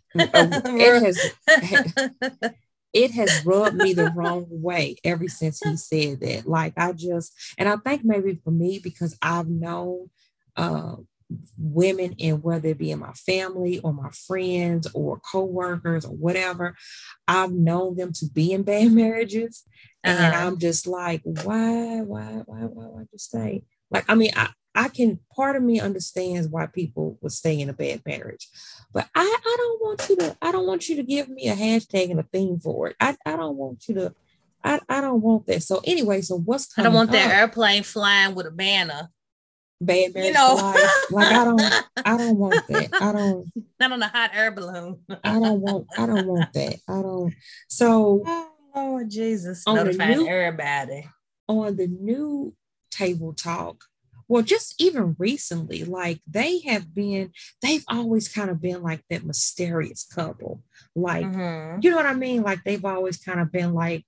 It has rubbed me the wrong way ever since he said that. Like, and I think maybe for me, because I've known women, and whether it be in my family or my friends or co-workers or whatever, I've known them to be in bad marriages. And I'm just like, why just stay? Like, I mean, I can, part of me understands why people would stay in a bad marriage, but I don't want you to give me a hashtag and a theme for it. I don't want you to, I don't want that. So anyway, so what's coming I don't want that airplane flying with a banner. Bad marriage for life. Like, I don't want that. I don't. Not on a hot air balloon. I don't want that. I don't. So, oh Jesus, notifying everybody on the new table talk. Well, just even recently, like they've always kind of been like that mysterious couple. Like, you know what I mean? Like, they've always kind of been like,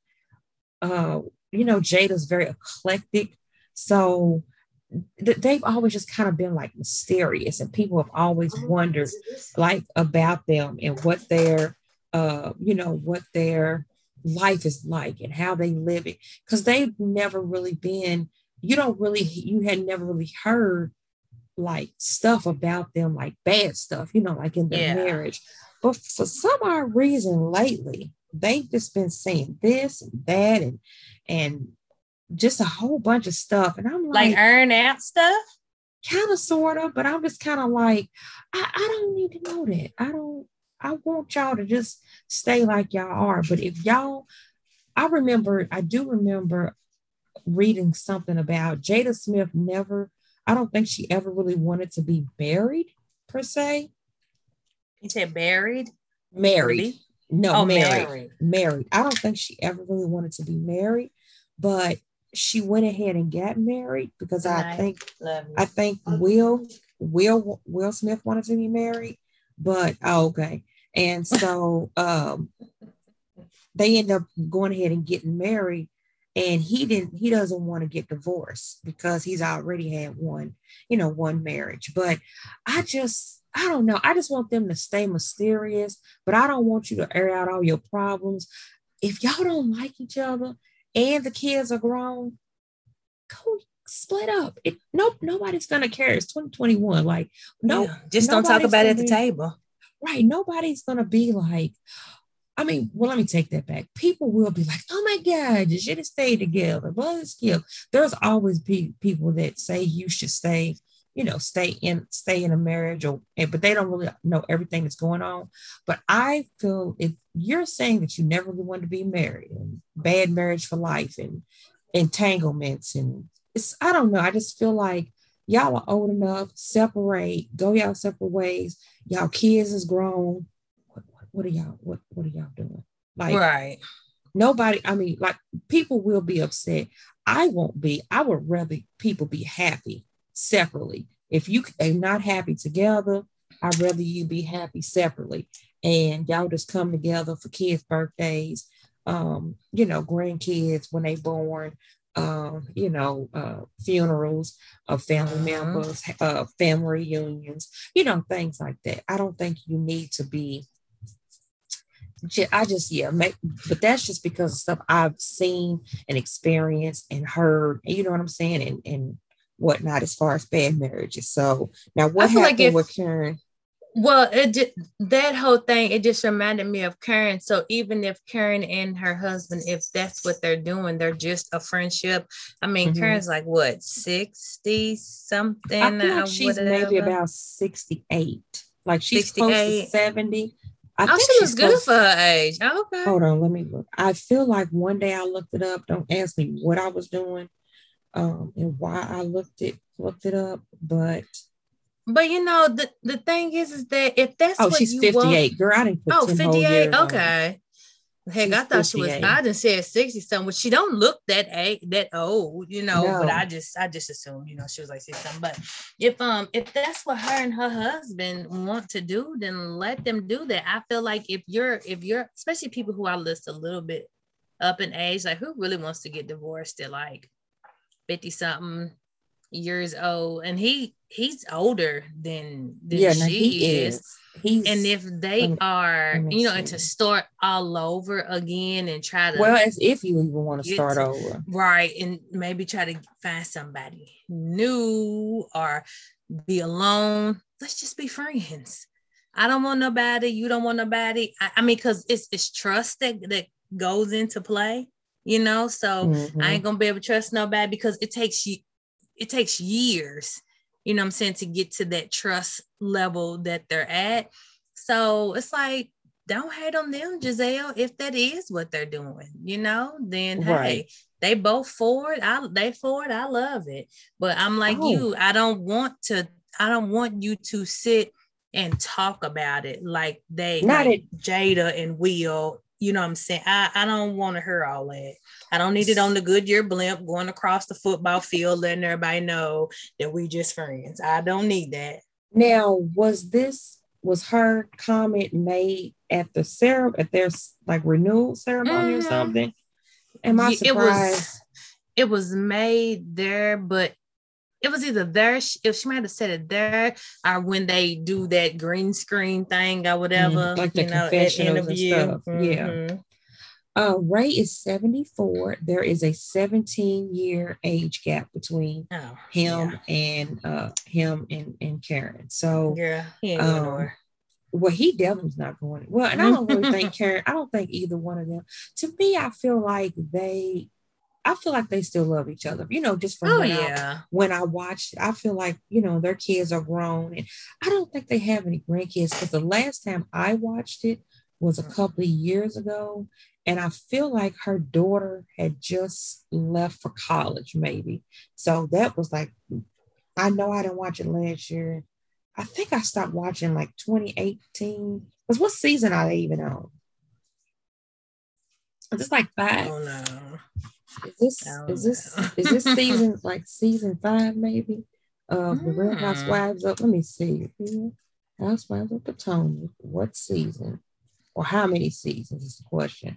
Jada's very eclectic. So they've always just kind of been like mysterious, and people have always wondered like about them and what their, what their life is like and how they live it. Because they've never really been, you had never really heard like stuff about them, like bad stuff, like in their marriage. But for some odd reason lately, they've just been saying this and that and just a whole bunch of stuff. And I'm like earn out stuff? Kind of, sort of, but I'm just kind of like, I don't need to know that. I want y'all to just stay like y'all are. But if y'all, I do remember reading something about Jada Smith I don't think she ever really wanted to be married per se. You said buried? Married. Really? No, married. I don't think she ever really wanted to be married, but she went ahead and got married because I think Will Smith wanted to be married, but okay. And so they end up going ahead and getting married, and he doesn't want to get divorced because he's already had one marriage. But I don't know. I just want them to stay mysterious, but I don't want you to air out all your problems. If y'all don't like each other and the kids are grown, go split up. Nobody's gonna care. It's 2021. Like, just don't talk about it at the table. Right. Nobody's gonna be like, I mean, well, let me take that back. People will be like, oh my God, you should have stayed together. Well, it's cute. There's always people that say you should stay in a marriage, but they don't really know everything that's going on. But I feel if you're saying that you never really wanted to be married, and bad marriage for life, and entanglements, and I don't know. I just feel like y'all are old enough, separate, go y'all separate ways. Y'all kids is grown. What are y'all doing? Like, right. Nobody, I mean, like, people will be upset. I won't be. I would rather people be happy separately. If you are not happy together, I'd rather you be happy separately. And y'all just come together for kids' birthdays, grandkids when they born, funerals of family members, family reunions, things like that. I don't think you need to be but that's just because of stuff I've seen and experienced and heard, you know what I'm saying, and whatnot as far as bad marriages. So now what happened with Karen? Well, that whole thing, it just reminded me of Karen. So even if Karen and her husband, if that's what they're doing, they're just a friendship. I mean, Karen's like what, 60 something? I feel like she's maybe about 68. Like she's 68. Close to 70. I think she was good for her age. Oh, okay. Hold on, let me look. I feel like one day I looked it up. Don't ask me what I was doing, and why I looked it up. But the thing is that if that's what she's 58. Girl, I didn't put 58. Okay. Heck, she's I thought 58. She was. I just said 60 something, but she don't look that old, No. But I just assumed, she was like 60 something. But if that's what her and her husband want to do, then let them do that. I feel like if you're, especially people who are just a little bit up in age, like who really wants to get divorced at like 50 something years old, and he's older than she is. And if they are, and to start all over again and try to, as if you even want to start over, right, and maybe try to find somebody new or be alone. Let's just be friends. I don't want nobody. You don't want nobody. I mean, because it's trust that goes into play, So I ain't gonna be able to trust nobody because it takes years, what I'm saying, to get to that trust level that they're at. So it's like, don't hate on them, Giselle, if that is what they're doing, then right. Hey, they both for it. I love it. But I'm like you, I don't want you to sit and talk about it like Jada and Will. You know what I'm saying? I don't want to hear all that. I don't need it on the Goodyear blimp going across the football field, letting everybody know that we just friends. I don't need that. Now, was her comment made at their like renewal ceremony or something? Am I surprised? It was made there, but it was either there, if she might have said it there, or when they do that green screen thing or whatever, like the confessionals and stuff. Yeah. Ray is 74. There is a 17-year age gap between him and Karen. So yeah, he ain't going nowhere. Well, he definitely's not going. Well, and I don't really think Karen. I don't think either one of them. To me, I feel like they still love each other. Just from when I watched, I feel like, their kids are grown, and I don't think they have any grandkids because the last time I watched it was a couple of years ago. And I feel like her daughter had just left for college, maybe. So that was like, I know I didn't watch it last year. I think I stopped watching like 2018. Because what season are they even on? Is this like 5? Oh no. Is this season like season 5 maybe? Of the Real Housewives of, let me see. Housewives of Potomac. What season? Or how many seasons is the question?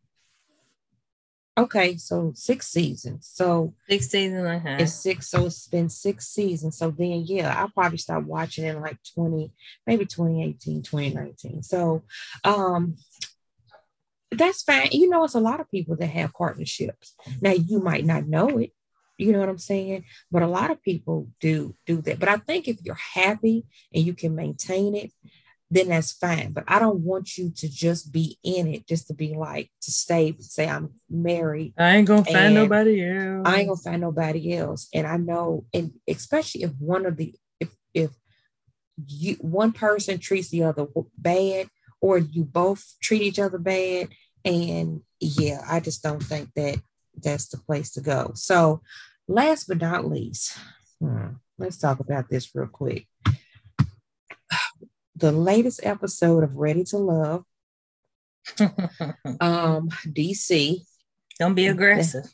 Okay, so 6 seasons. So 6 seasons, it's 6. So it's been 6 seasons. So then, I'll probably start watching in like 2018, 2019. So, that's fine. It's a lot of people that have partnerships. Now, you might not know it. You know what I'm saying? But a lot of people do that. But I think if you're happy and you can maintain it, then that's fine. But I don't want you to just be in it, just to be like, to say I'm married. I ain't gonna find nobody else. And I know, and especially if one person treats the other bad, or you both treat each other bad. And I just don't think that that's the place to go. So last but not least, let's talk about this real quick. The latest episode of Ready to Love DC. Don't be aggressive.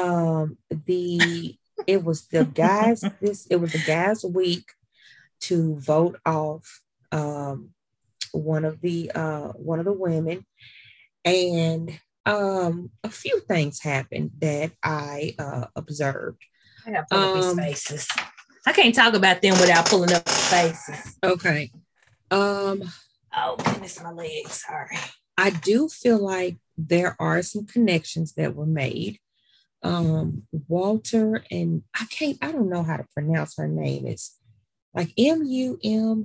It was the guys week to vote off one of the women, and a few things happened that I observed. I gotta pull up his faces. I can't talk about them without pulling up his faces. Okay. Oh goodness, my legs. Sorry. I do feel like there are some connections that were made. Walter and I don't know how to pronounce her name. It's like Muman.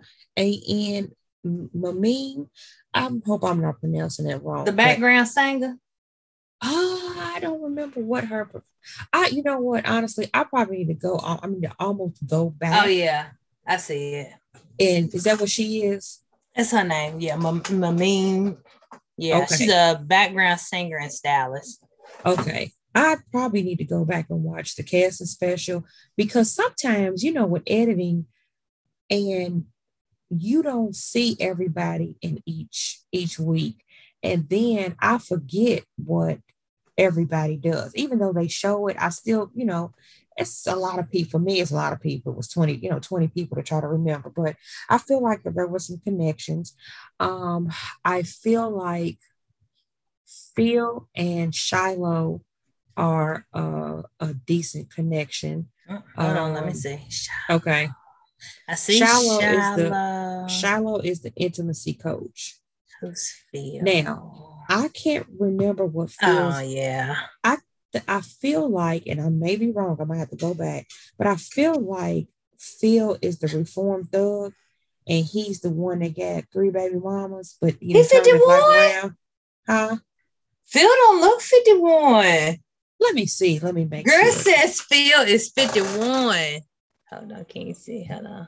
Mamine. I hope I'm not pronouncing that wrong. The background singer. I don't remember what her. You know what? Honestly, I probably need to go. I mean, to almost go back. Oh yeah, I see it. And is that what she is? That's her name. Yeah, Mamine. Yeah, okay. She's a background singer and stylist. Okay. I probably need to go back and watch the casting special, because sometimes, with editing, and you don't see everybody in each week. And then I forget what everybody does. Even though they show it, I still, it's a lot of people. For me, it's a lot of people. It was 20 people to try to remember. But I feel like there were some connections. I feel like Phil and Shiloh are a decent connection. Hold on, let me see. Okay. I see Shiloh is the intimacy coach. Who's Phil? Now, I can't remember what Phil's. Oh yeah. I feel like, and I may be wrong, I might have to go back, but I feel like Phil is the reformed thug, and he's the one that got 3 baby mamas, but he's 51. Huh? Phil don't look 51. Let me see. Let me make sure. Girl says Phil is 51. Hold on, can you see? Hold on.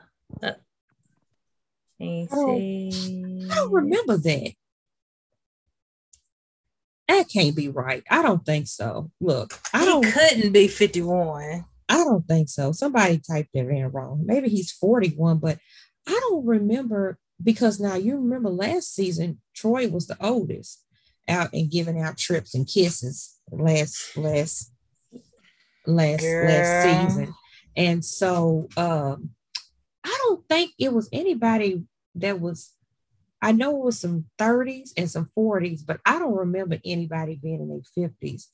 Can you see? I don't remember that. That can't be right. I don't think so. Look, he couldn't be 51. I don't think so. Somebody typed it in wrong. Maybe he's 41, but I don't remember, because now you remember last season, Troy was the oldest out and giving out trips and kisses last season. And so I don't think it was anybody that was, I know it was some 30s and some 40s, but I don't remember anybody being in their 50s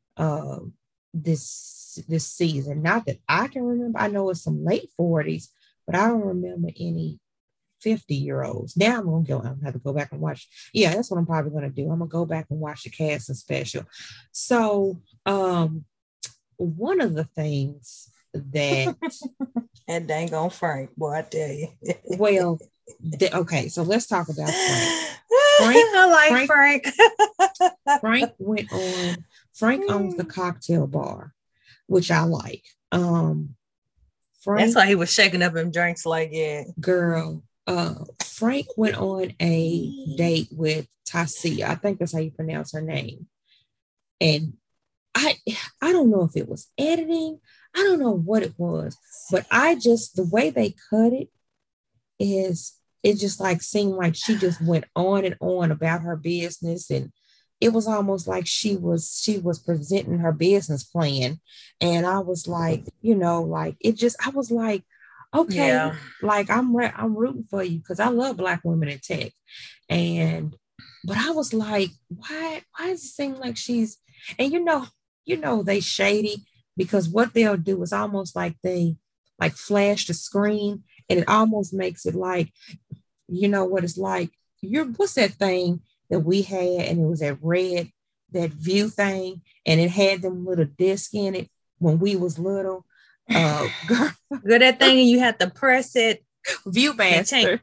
this season. Not that I can remember. I know it's some late 40s, but I don't remember any 50-year-olds. Now I'm gonna have to go back and watch. Yeah, that's what I'm probably gonna do. I'm gonna go back and watch the casting special. So one of the things that and dang on Frank, boy, I tell you. Well, okay, so let's talk about Frank. I like Frank. Frank went on. Frank owns the cocktail bar, which I like. Frank, that's why he was shaking up them drinks like it. Girl, Frank went on a date with Tasia. I think that's how you pronounce her name. And I don't know if it was editing. I don't know what it was, but the way they cut it is, it just like seemed like she just went on and on about her business, and it was almost like she was presenting her business plan. And I was like, like it just, I was like, okay, yeah. Like I'm rooting for you, because I love Black women in tech. But I was like, why does it seem like she's, and they shady, because what they'll do is almost like they like flash the screen, and it almost makes it like, what it's like, what's that thing that we had, and it was that view thing, and it had them little disc in it when we was little. Girl, that thing, and you have to press it. Viewmaster.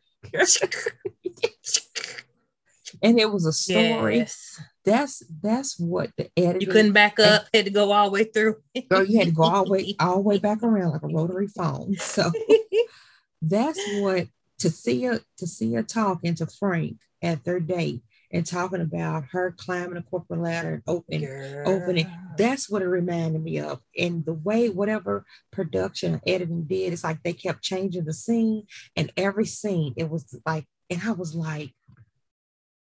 And it was a story. Yes. That's what the editor. You couldn't back up, had to go all the way through. Girl, you had to go all the way back around like a rotary phone. So that's what Tasia talking to Frank at their date and talking about her climbing a corporate ladder and opening. That's what it reminded me of. And the way whatever production or editing did, it's like they kept changing the scene, and every scene it was like, and I was like,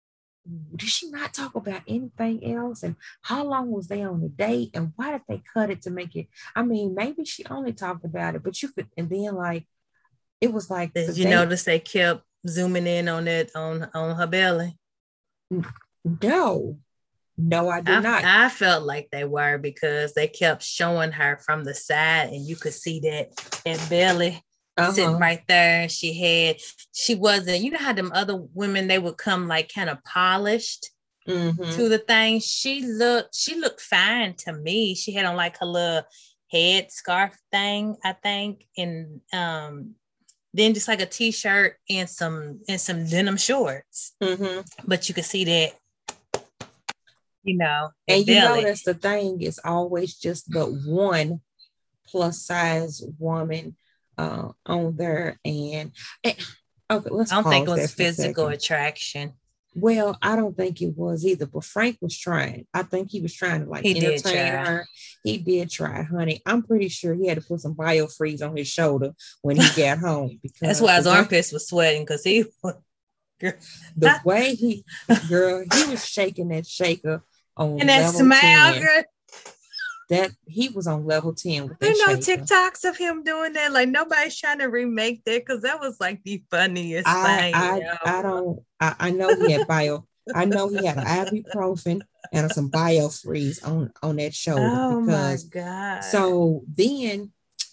did she not talk about anything else? And how long was they on the date? And why did they cut it to make it? I mean, maybe she only talked about it, but you could, and then like, it was like, did you notice they kept zooming in on it on her belly? No, I did not. I felt like they were, because they kept showing her from the side, and you could see that belly sitting right there. And she wasn't, you know how them other women, they would come like kind of polished to the thing. She looked fine to me. She had on like her little head scarf thing, I think, and then just like a t-shirt and some denim shorts. But you could see that, you know, and you belly. Know that's the thing, it's always just but one plus size woman on there, and okay, let's. I don't think it was physical attraction. Well, I don't think it was either, but Frank was trying. I think he was trying to like entertain her. He did try, honey. I'm pretty sure he had to put some biofreeze on his shoulder when he got home, because that's why his armpits was sweating, because he the way he was shaking that shaker on and that smile, 10. Girl. That he was on level 10 with that. There are no TikToks of him doing that. Like, nobody's trying to remake that, because that was like the funniest thing. I know he had I know he had an ibuprofen and some biofreeze on that shoulder. Oh my God. So then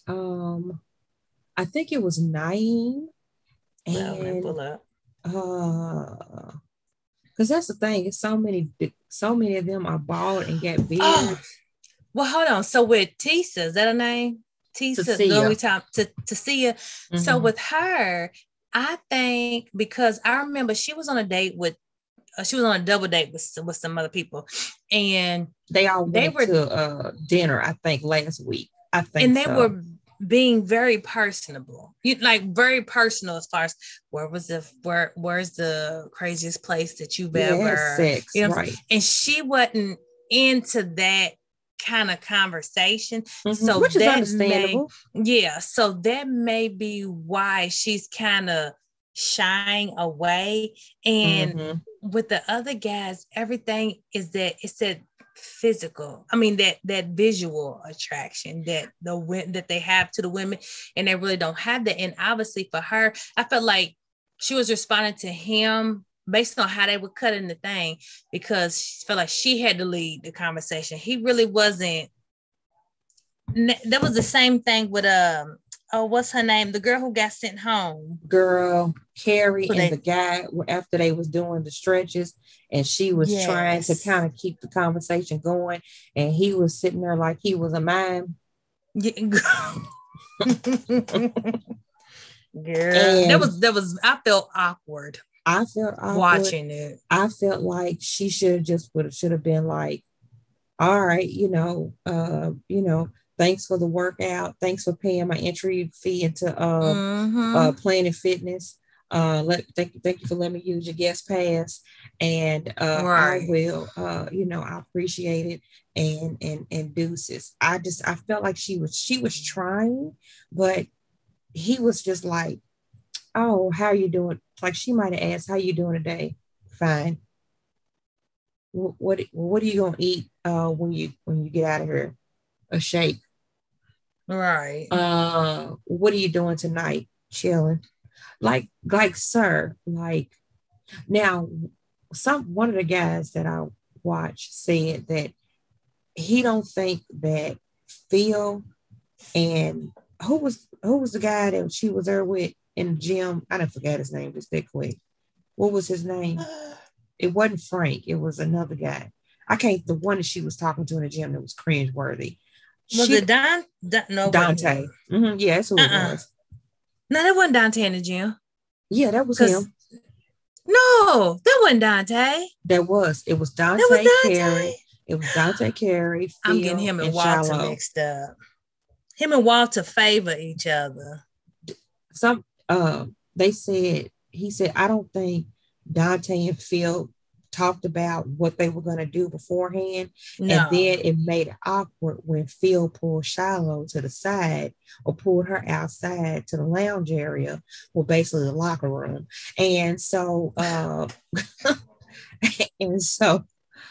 I think it was Naeem, and because that's the thing, it's so many of them are bald and got beards. Well, hold on. So with Tisa, is that her name? Tisa, we talk to Sia. So with her, I think, because I remember she was on a date with, she was on a double date with some other people, and they were to dinner, I think, last week. I think, and they were being very personable, very personal, as far as where's the craziest place that you've ever sex, you know, right? And she wasn't into that kind of conversation, so which is understandable. So that may be why she's kind of shying away. And with the other guys, everything is that it's that physical, I mean that visual attraction that they have to the women, and they really don't have that. And obviously for her, I felt like she was responding to him based on how they were cutting the thing, because she felt like she had to lead the conversation. He really wasn't. That was the same thing with what's her name? The girl who got sent home. Girl, Carrie, and the guy, after they was doing the stretches, and she was trying to kind of keep the conversation going, and he was sitting there like he was a mime. Yeah. Girl, that was I felt awkward. Watching it. I felt like she should have been like, all right, thanks for the workout. Thanks for paying my entry fee into Planet Fitness. Thank you for letting me use your guest pass. And I will, I appreciate it. And deuces. I felt like she was trying, but he was just like, oh, how are you doing? Like, she might have asked, how you doing today? Fine. What are you gonna eat when you get out of here? A shake. Right. What are you doing tonight? Chilling. Like, sir, like, now one of the guys that I watched said that he don't think that Phil and who was the guy that she was there with in the gym? I don't forget his name just that quick. What was his name? It wasn't Frank. It was another guy. The one that she was talking to in the gym that was cringeworthy. Was it Dante? Yeah, that's who it was. No, that wasn't Dante in the gym. Yeah, that was him. No, that wasn't Dante. It was Dante. Carey. It was Dante Carey. I'm getting him and Walter Shiloh mixed up. Him and Walter favor each other. He said, I don't think Dante and Phil talked about what they were going to do beforehand. No. And then it made it awkward when Phil pulled Shiloh to the side, or pulled her outside to the lounge area, or basically the locker room. And so And so,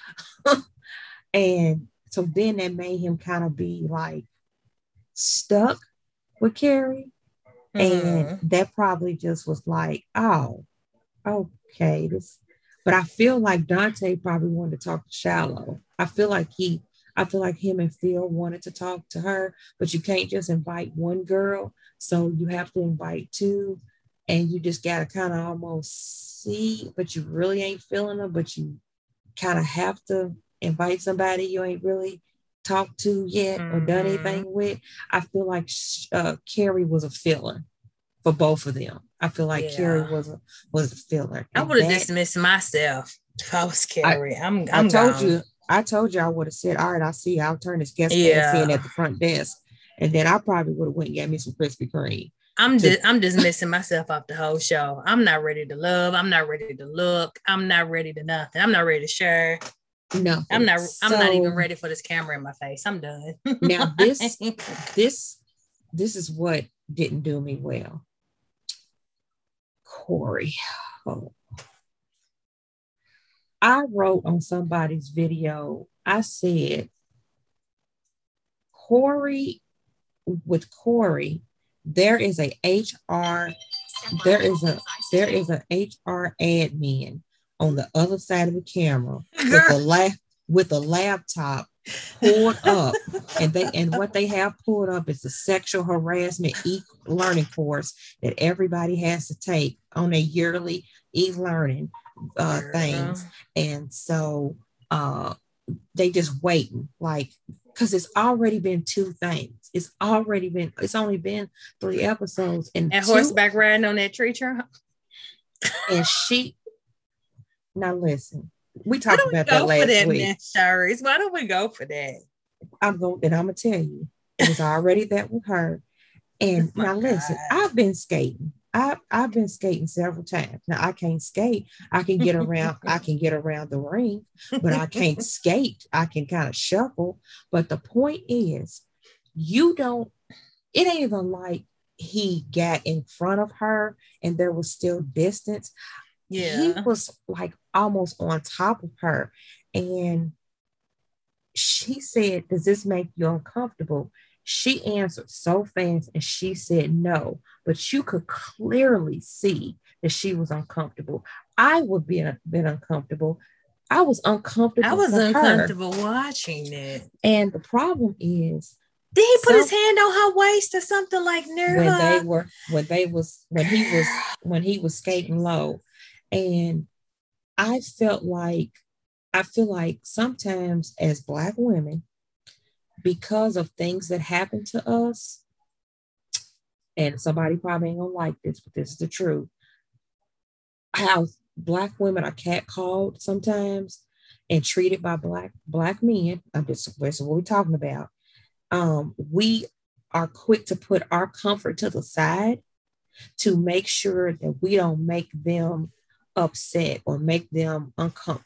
and so then that made him kind of be like stuck with Carrie. And that probably just was like, oh, okay. But I feel like Dante probably wanted to talk to Shallow. I feel like him and Phil wanted to talk to her, but you can't just invite one girl. So you have to invite two. And you just gotta kind of almost see, but you really ain't feeling them, but you kind of have to invite somebody you ain't really talked to yet or done anything with. I feel like Carrie was a filler for both of them. I feel like Carrie was a filler. I would have dismissed myself if I was Carrie. I told you I would have said, all right, I see. I'll turn this guest pass in at the front desk. And then I probably would have went and got me some Krispy Kreme. I'm dismissing myself off the whole show. I'm not ready to love. I'm not ready to look. I'm not ready to nothing. I'm not ready to share. No, I'm not even ready for this camera in my face. I'm done. Now this is what didn't do me well. Corey. Oh. I wrote on somebody's video, I said, Corey, there is a HR admin on the other side of the camera with a laptop pulled up, and what they have pulled up is the sexual harassment e-learning course that everybody has to take on a yearly e-learning things. And so they just waiting, like, because it's already been two things. It's only been 3 episodes, and horseback riding on that tree trunk. And now listen, we talked about that last week. Why don't we go for that? I'm gonna tell you, it was already that with her. And now listen, I've been skating. I've been skating several times. Now I can't skate. I can get around. I can get around the ring, but I can't skate. I can kind of shuffle. But the point is, it ain't even like he got in front of her and there was still distance. He was like almost on top of her. And she said, does this make you uncomfortable? She answered so fast and she said no, but you could clearly see that she was uncomfortable. I would be been uncomfortable. I was uncomfortable. I was uncomfortable watching it. And the problem is, did he put his hand on her waist or something like near her? When he was skating low. And I feel like sometimes as Black women, because of things that happen to us, and somebody probably ain't gonna like this, but this is the truth, how Black women are catcalled sometimes and treated by black men. This is what we're talking about. We are quick to put our comfort to the side to make sure that we don't make them upset or make them uncomfortable,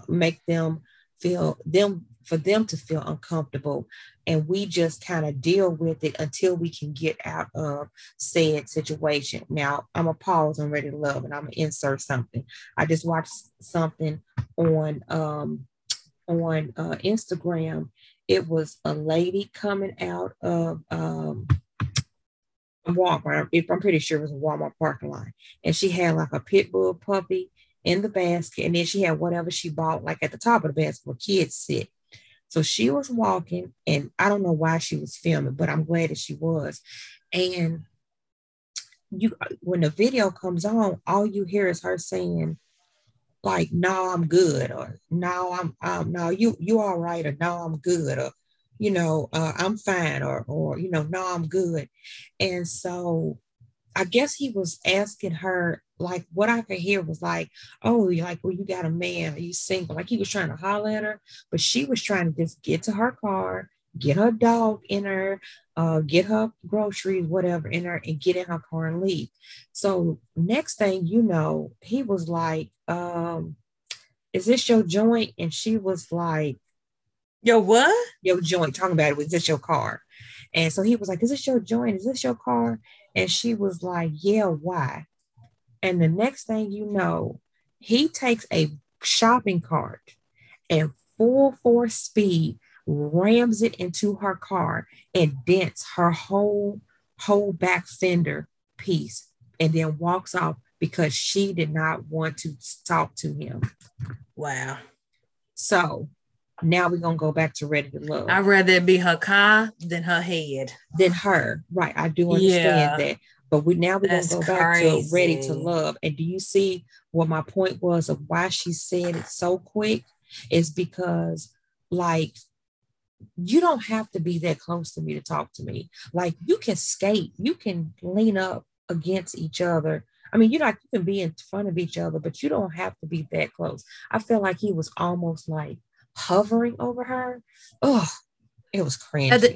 for them to feel uncomfortable. And we just kind of deal with it until we can get out of said situation. Now, I'm a pause on Ready to Love, and I'm gonna insert something. I just watched something on Instagram. It was a lady coming out of Walmart. I'm pretty sure it was a Walmart parking lot, and she had like a pit bull puppy in the basket, and then she had whatever she bought like at the top of the basket where kids sit. So she was walking, and I don't know why she was filming, but I'm glad that she was. And when the video comes on, all you hear is her saying, like, "No, I'm good," or "No, no, you all right," or "No, I'm good," or "I'm fine," or "No, I'm good." And so I guess he was asking her, like, what I could hear was like, "Oh, you're like, well, you got a man, are you single?" Like he was trying to holler at her, but she was trying to just get to her car, get her dog in her, get her groceries, whatever in her, and get in her car and leave. So next thing you know, he was like, "Is this your joint?" And she was like, "Yo, what? Your joint." Talking about it, was this your car? And so he was like, "Is this your joint? Is this your car?" And she was like, "Yeah, why?" And the next thing you know, he takes a shopping cart and full force speed rams it into her car and dents her whole back fender piece and then walks off because she did not want to talk to him. Wow. So now we're going to go back to Ready to Love. I'd rather it be her car than her head. Than her. Right. I do understand that. But now we're going to go back to Ready to Love. And do you see what my point was of why she said it so quick? Is because, like, you don't have to be that close to me to talk to me. Like, you can skate. You can lean up against each other. I mean, you can be in front of each other, but you don't have to be that close. I feel like he was almost like hovering over her. Oh, it was cringy.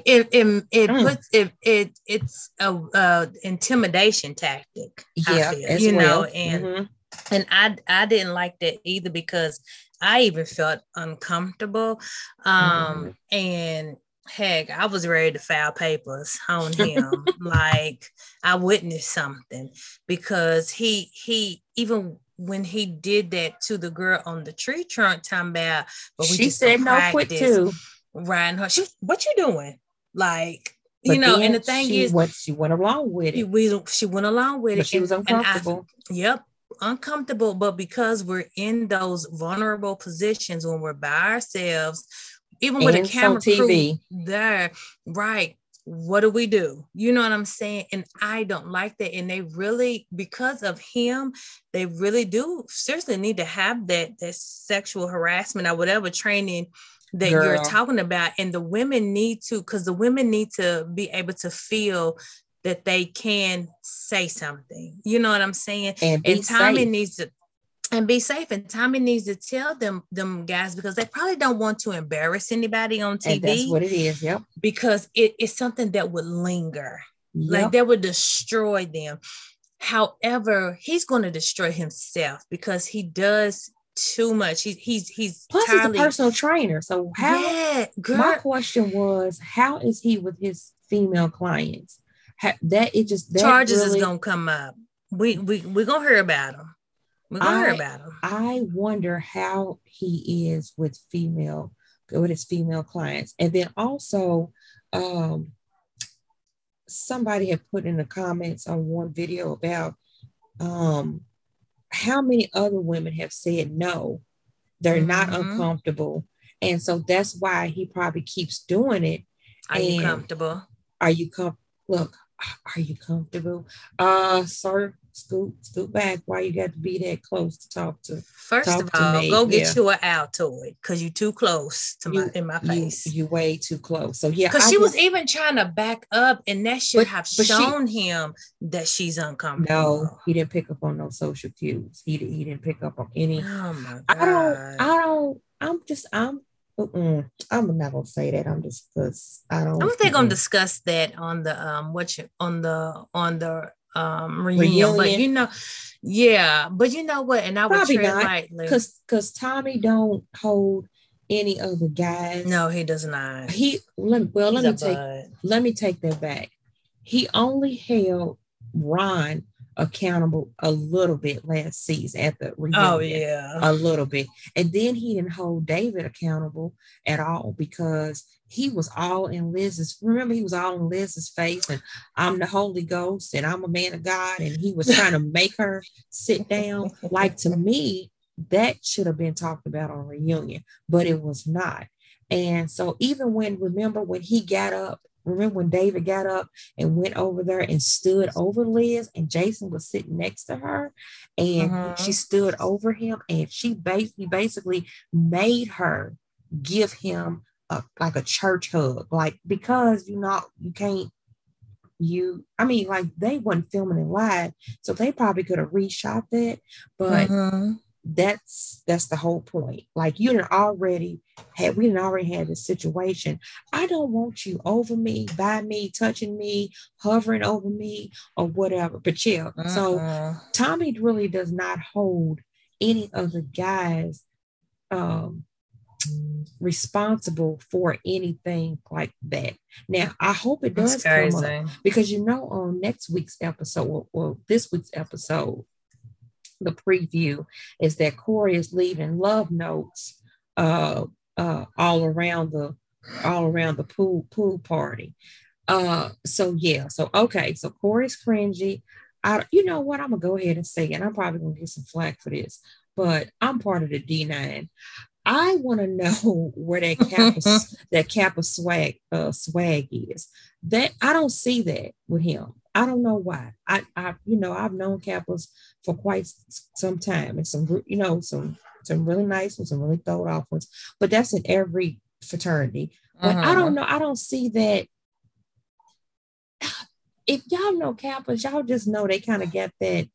It's a intimidation tactic. Yeah, you know, and I didn't like that either because I even felt uncomfortable. And heck, I was ready to file papers on him. Like, I witnessed something because he even when he did that to the girl on the tree trunk, talking about, but she said no, quick too. Riding her. What you doing? Like, but you know, and the thing she went along with it. She went along with but it. She was uncomfortable. Uncomfortable. But because we're in those vulnerable positions when we're by ourselves, even with a camera crew there, right? What do? You know what I'm saying? And I don't like that. And they really, because of him, they really do seriously need to have that sexual harassment or whatever training that you're talking about. And the women need to, because the women need to be able to feel that they can say something. You know what I'm saying? And Tommy needs to. And be safe. And Tommy needs to tell them guys, because they probably don't want to embarrass anybody on TV. And that's what it is. Yep. Because it's something that would linger. Yep. Like, that would destroy them. However, he's going to destroy himself because he does too much. He's plus he's a personal trainer. So how? Yeah, girl. My question was, how is he with his female clients? Charges is gonna come up. We're gonna hear about him. We're gonna hear about him. I wonder how he is with his female clients. And then also, somebody had put in the comments on one video about how many other women have said no, they're not uncomfortable. And so that's why he probably keeps doing it. Are you comfortable? Are you comfortable? Are you comfortable? Sir, scoot back. Why you got to be that close to talk to? First of all, go get you an Altoid because you're too close to in my face. You way too close. So yeah, because she was even trying to back up, and that should have shown him that she's uncomfortable. No, he didn't pick up on those social cues. He didn't pick up on any. Oh my God. I'm not gonna say that. I'm just because I don't. I don't think I'm gonna discuss that on the reunion. But but you know what? And I would tread lightly because Tommy don't hold any other guys. No, he does not. Let me take that back. He only held Ron accountable a little bit last season at the reunion. Oh yeah, a little bit, and then he didn't hold David accountable at all because he was all in Liz's. Remember, he was all in Liz's face, and I'm the Holy Ghost, and I'm a man of God, and he was trying to make her sit down. Like, to me, that should have been talked about on reunion, but it was not. And so even when he got up. Remember when David got up and went over there and stood over Liz, and Jason was sitting next to her, and she stood over him, and she basically made her give him like a church hug, like, because they wasn't filming it live, so they probably could have reshot that, but that's the whole point. Like, we didn't already had this situation. I don't want you over me, by me, touching me, hovering over me, or whatever. But yeah, so Tommy really does not hold any of the guys responsible for anything like that. Now, I hope it does come up, because on next week's episode, or this week's episode, the preview is that Corey is leaving love notes all around the pool party. So yeah, so okay, so Corey's cringy. You know what? I'm gonna go ahead and say it. I'm probably gonna get some flack for this, but I'm part of the D9. I want to know where that Kappa swag is. That I don't see that with him. I don't know why. I've known Kappas for quite some time, and some really nice ones, some really throwed off ones. But that's in every fraternity. But I don't know. I don't see that. If y'all know Kappas, y'all just know they kind of get that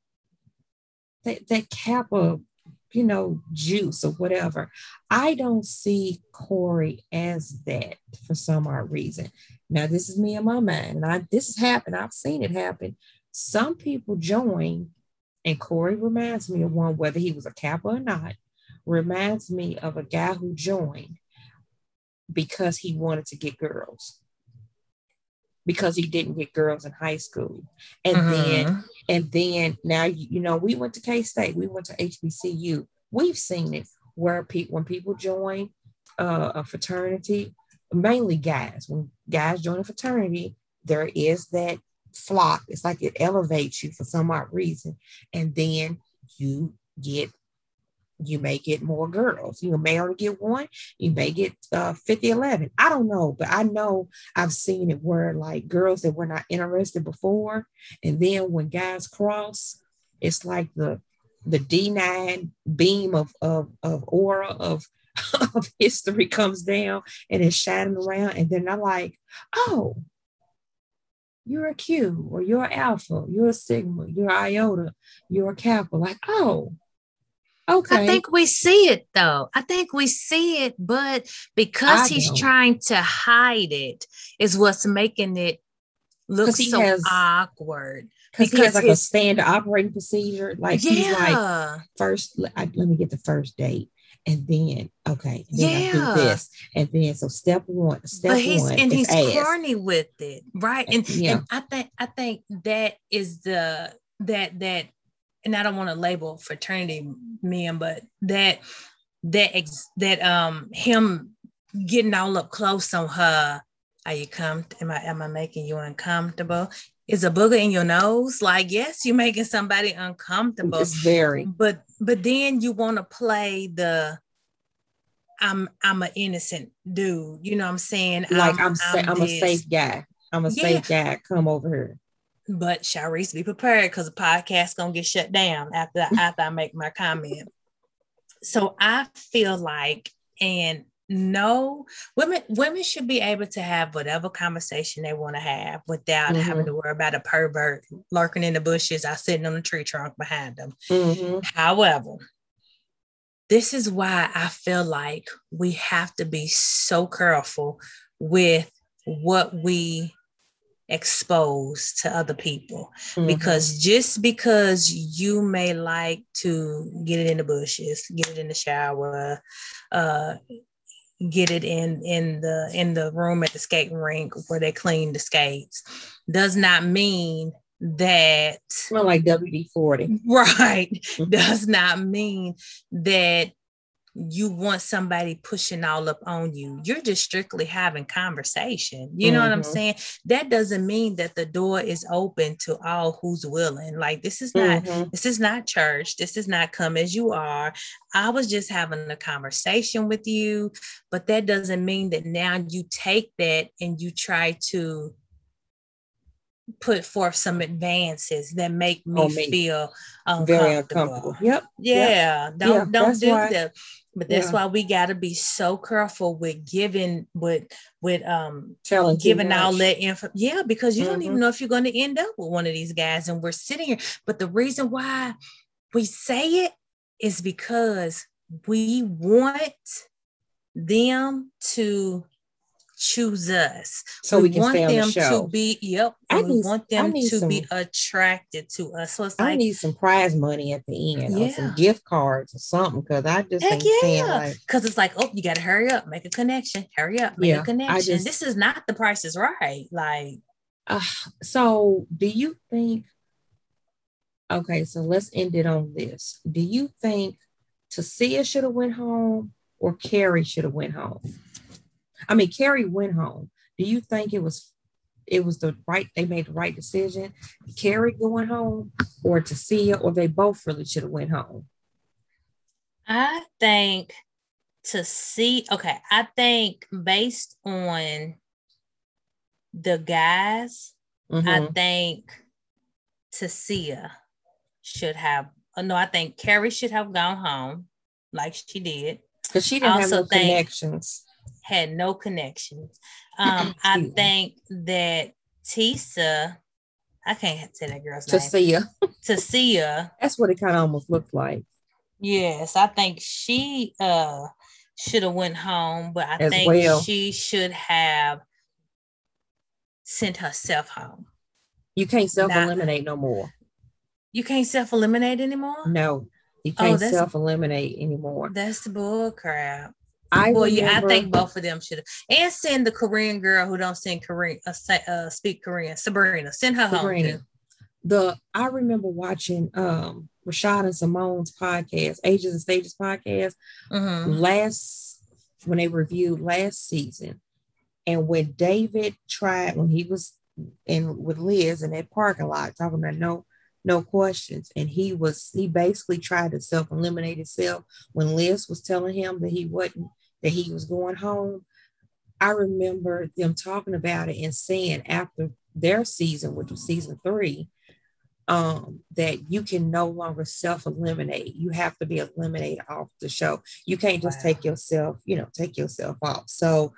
Kappa, juice or whatever. I don't see Corey as that for some odd reason. Now, this is me in my mind. This has happened. I've seen it happen. Some people join, and Corey reminds me of one, whether he was a Kappa or not, reminds me of a guy who joined because he wanted to get girls, because he didn't get girls in high school. And then now, we went to K-State, we went to HBCU. We've seen it where when people join a fraternity, mainly guys, when guys join a fraternity, there is that flock. It's like it elevates you for some odd reason. And then you may get more girls. You may only get one. You may get 50-11. I don't know, but I know I've seen it where like girls that were not interested before, and then when guys cross, it's like the D9 beam of aura of history comes down and it's shining around, and then I'm like, oh, you're a Q, or you're an Alpha, you're a Sigma, you're an Iota, you're a Kappa. Like, oh. Okay. I think we see it though. I think we see it, but because he's trying to hide it is what's making it look so awkward. Because he has like a standard operating procedure. Like he's like, first, let me get the first date. And then, okay, then I do this. And then, so step one he's corny with it. Right. And I think that is that and I don't want to label fraternity men, but that him getting all up close on her. Are you am I making you uncomfortable? Is a booger in your nose? Like, yes, you're making somebody uncomfortable. It's very. But then you want to play the I'm an innocent dude. You know what I'm saying? Like I'm a safe guy. I'm a safe guy. Come over here. But Sharice, be prepared because the podcast gonna get shut down after I make my comment. So I feel like, and no, women should be able to have whatever conversation they want to have without having to worry about a pervert lurking in the bushes or sitting on the tree trunk behind them. However, this is why I feel like we have to be so careful with what we exposed to other people, because just because you may like to get it in the bushes, get it in the shower, get it in the room at the skating rink where they clean the skates, does not mean that smell like WD-40, right? Does not mean that you want somebody pushing all up on you. You're just strictly having conversation. You know what I'm saying? That doesn't mean that the door is open to all who's willing. Like, this is not church. This is not come as you are. I was just having a conversation with you, but that doesn't mean that now you take that and you try to put forth some advances that make me feel uncomfortable. Very uncomfortable. Yep. Yeah. Don't do that. But that's why we got to be so careful with giving, with giving all that info. Yeah, because you don't even know if you're going to end up with one of these guys. And we're sitting here. But the reason why we say it is because we want them to choose us. So we can want stay on them the show. To be, we want them to be attracted to us. So it's like, I need some prize money at the end, or some gift cards or something, because I just ain't saying like, because it's like, oh, you got to hurry up, make a connection, hurry up, make a connection. This is not The Price is Right. Like, so do you think Okay, so let's end it on this. Do you think Tasia should have went home or Carrie should have went home? I mean, Carrie went home. Do you think it was the right, they made the right decision, Carrie going home or Tasia, or they both really should have went home? I think I think based on the guys, I think Tasia should have, no, I think Carrie should have gone home like she did. Because she didn't have no connections. Had no connections. I think that Tisa, I can't say that girl's name. Tasia. That's what it kind of almost looked like. Yes, I think she should have went home, but I think she should have sent herself home. You can't self-eliminate no more. You can't self-eliminate anymore? No, you can't self-eliminate anymore. That's the bull crap. I think both of them should have. And send the Korean girl who don't speak Korean, Sabrina. Send her home too. I remember watching Rashad and Simone's podcast, Ages and Stages podcast, when they reviewed last season. And when David tried, when he was with Liz in that parking lot, talking about no questions. And he basically tried to self-eliminate himself when Liz was telling him that he was going home. I remember them talking about it and saying after their season, which was season 3, that you can no longer self-eliminate. You have to be eliminated off the show. You can't just take yourself off. So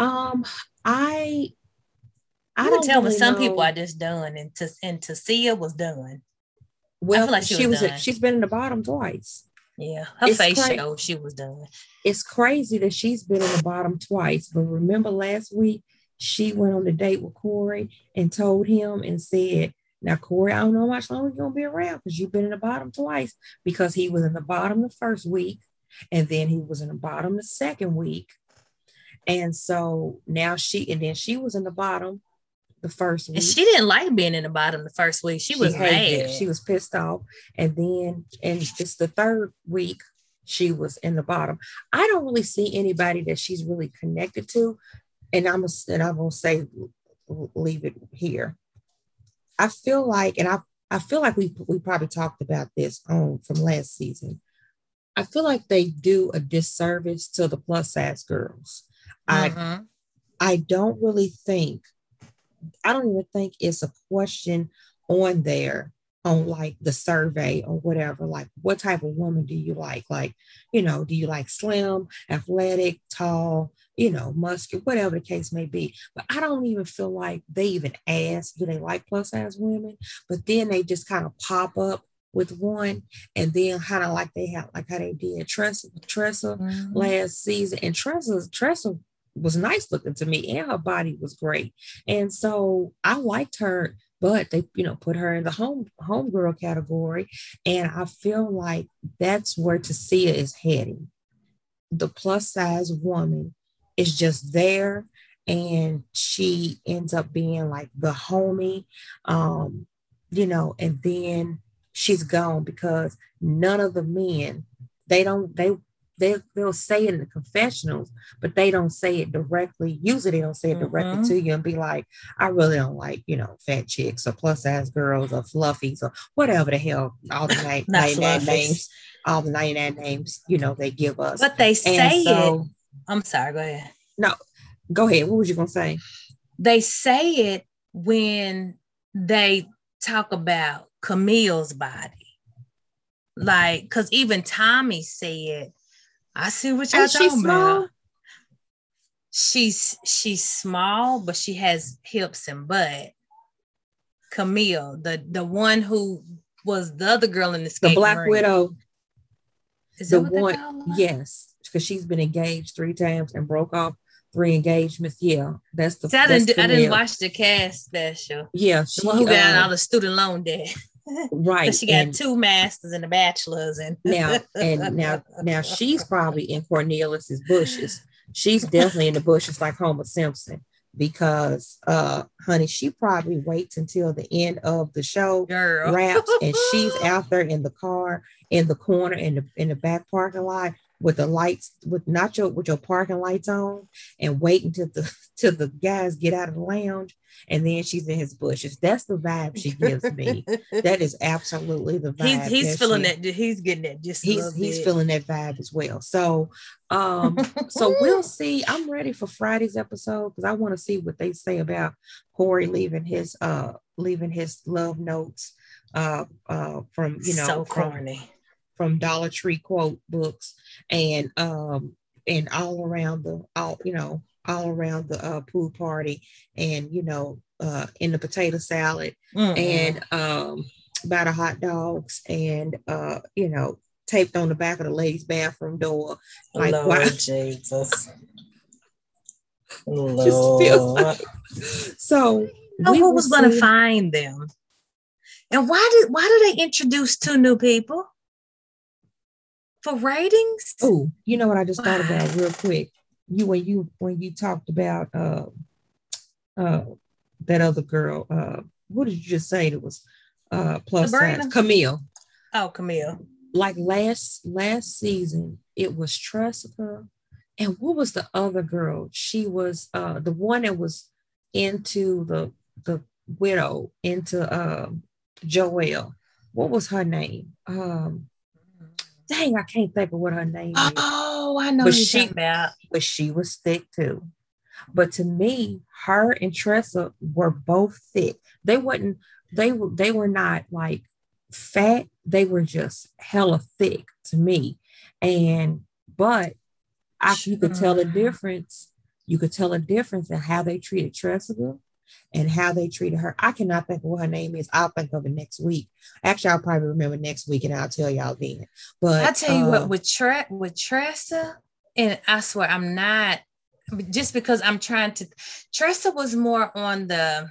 I don't tell me some people are just done, and Tasia was done. Well, I feel like she's been in the bottom twice. Yeah, her face showed she was done. It's crazy that she's been in the bottom twice. But remember last week, she went on a date with Corey and told him and said, now, Corey, I don't know how much longer you're going to be around because you've been in the bottom twice, because he was in the bottom the first week and then he was in the bottom the second week. And so now she was in the bottom the first week. And she didn't like being in the bottom the first week. She was mad. She was pissed off. And then, and it's the third week she was in the bottom. I don't really see anybody that she's really connected to. And I'm going to say, leave it here. I feel like, we probably talked about this from last season. I feel like they do a disservice to the plus size girls. I don't even think it's a question on there, on like the survey or whatever, like what type of woman do you like? Like, do you like slim, athletic, tall, muscular, whatever the case may be. But I don't even feel like they even ask, do they like plus size women? But then they just kind of pop up with one, and then kind of like they have, like how they did Tressa last season. And Tressa was nice looking to me, and her body was great. And so I liked her, but they, put her in the homegirl category. And I feel like that's where Tasia is heading. The plus size woman is just there, and she ends up being like the homie, and then she's gone because none of the men, they'll say it in the confessionals, but they don't say it directly. Usually they don't say it directly to you and be like, I really don't like, fat chicks or plus size girls or fluffies or whatever the hell, all the 99 names, all the 99 names, they give us. But they say it. I'm sorry, go ahead. No, go ahead. What was you going to say? They say it when they talk about Camille's body. Like, because even Tommy said, I see what y'all talking about. She's small, but she has hips and butt. Camille, the one who was the other girl in the skate, the Black ring. Widow. Is the one? Yes, because she's been engaged 3 times and broke off 3 engagements. Yeah, that's the. I didn't watch the cast special. Yeah, the one who got all the student loan debt. Right. She got 2 masters and a bachelor's, and now she's probably in Cornelius's bushes. She's definitely in the bushes like Homer Simpson. because honey, she probably waits until the end of the show Girl. wraps and she's out there in the car in the corner in the back parking lot with the lights with your parking lights on and waiting till the guys get out of the lounge, and then she's in his bushes. That's the vibe she gives me. That is absolutely the vibe. He's feeling that. He's getting that just a little bit. He's feeling that vibe as well. So so we'll see. I'm ready for Friday's episode because I want to see what they say about Corey leaving his love notes from so corny from Dollar Tree quote books and all around the pool party and in the potato salad and about a hot dogs and taped on the back of the ladies' bathroom door. Like, Lord why? Jesus. Lord. So who was going to find them? And why do they introduce 2 new people? For ratings? Oh, you know what I just thought about real quick? When you talked about that other girl, what did you just say that was plus Sabrina? size? Camille. Oh, Camille. Like last season, it was Tressica. And what was the other girl? She was the one that was into the widow, into Joelle. What was her name? Dang, I can't think of what her name is. Oh, I know what you're talking about. But she was thick too. But to me, her and Tressa were both thick. They were not like fat. They were just hella thick to me. But you could tell a difference. You could tell a difference in how they treated Tressa and how they treated her. I cannot think of what her name is. I'll think of it next week. Actually, I'll probably remember next week and I'll tell y'all then. But I tell you what, with Tressa, and I swear I'm not, just because I'm trying to, Tressa was more on the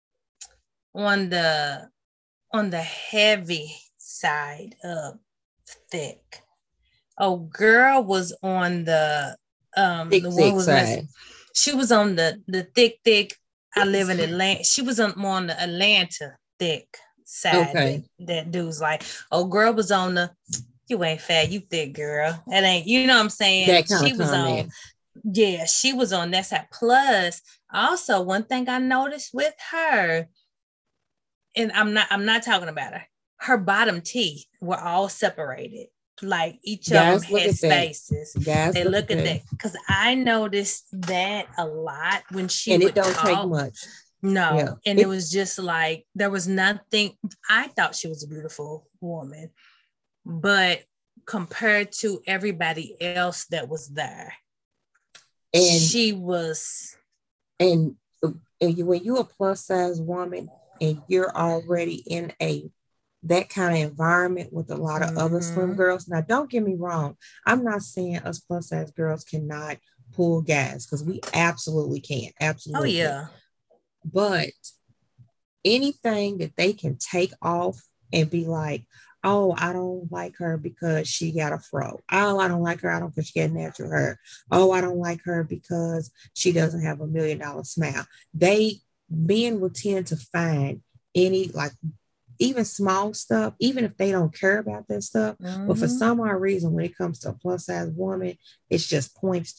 heavy side of thick. Oh, girl was on the thick, the one was side. She was on the thick. I live in Atlanta. She was more on the Atlanta thick side. Okay. That dude's like, oh, girl was on the, you ain't fat, you thick, girl. That ain't, you know what I'm saying? That kind she of was comment. she was on that side. Plus, also one thing I noticed with her, and I'm not talking about her bottom teeth were all separated. Like each of them had spaces. They look at that because I noticed that a lot when she and would it don't talk. take much. No, yeah. And it was just like there was nothing. I thought she was a beautiful woman, but compared to everybody else that was there, and she was. And when you're a plus size woman and you're already in that kind of environment with a lot of other slim girls. Now, don't get me wrong. I'm not saying us plus size girls cannot pull gas because we absolutely can. Absolutely. Oh, yeah. But anything that they can take off and be like, oh, I don't like her because she got a fro. Oh, I don't like her. I don't think she got natural hair. Oh, I don't like her because she doesn't have $1 million smile. Men will tend to find any like even small stuff, even if they don't care about that stuff, but for some odd reason, when it comes to a plus size woman, it's just points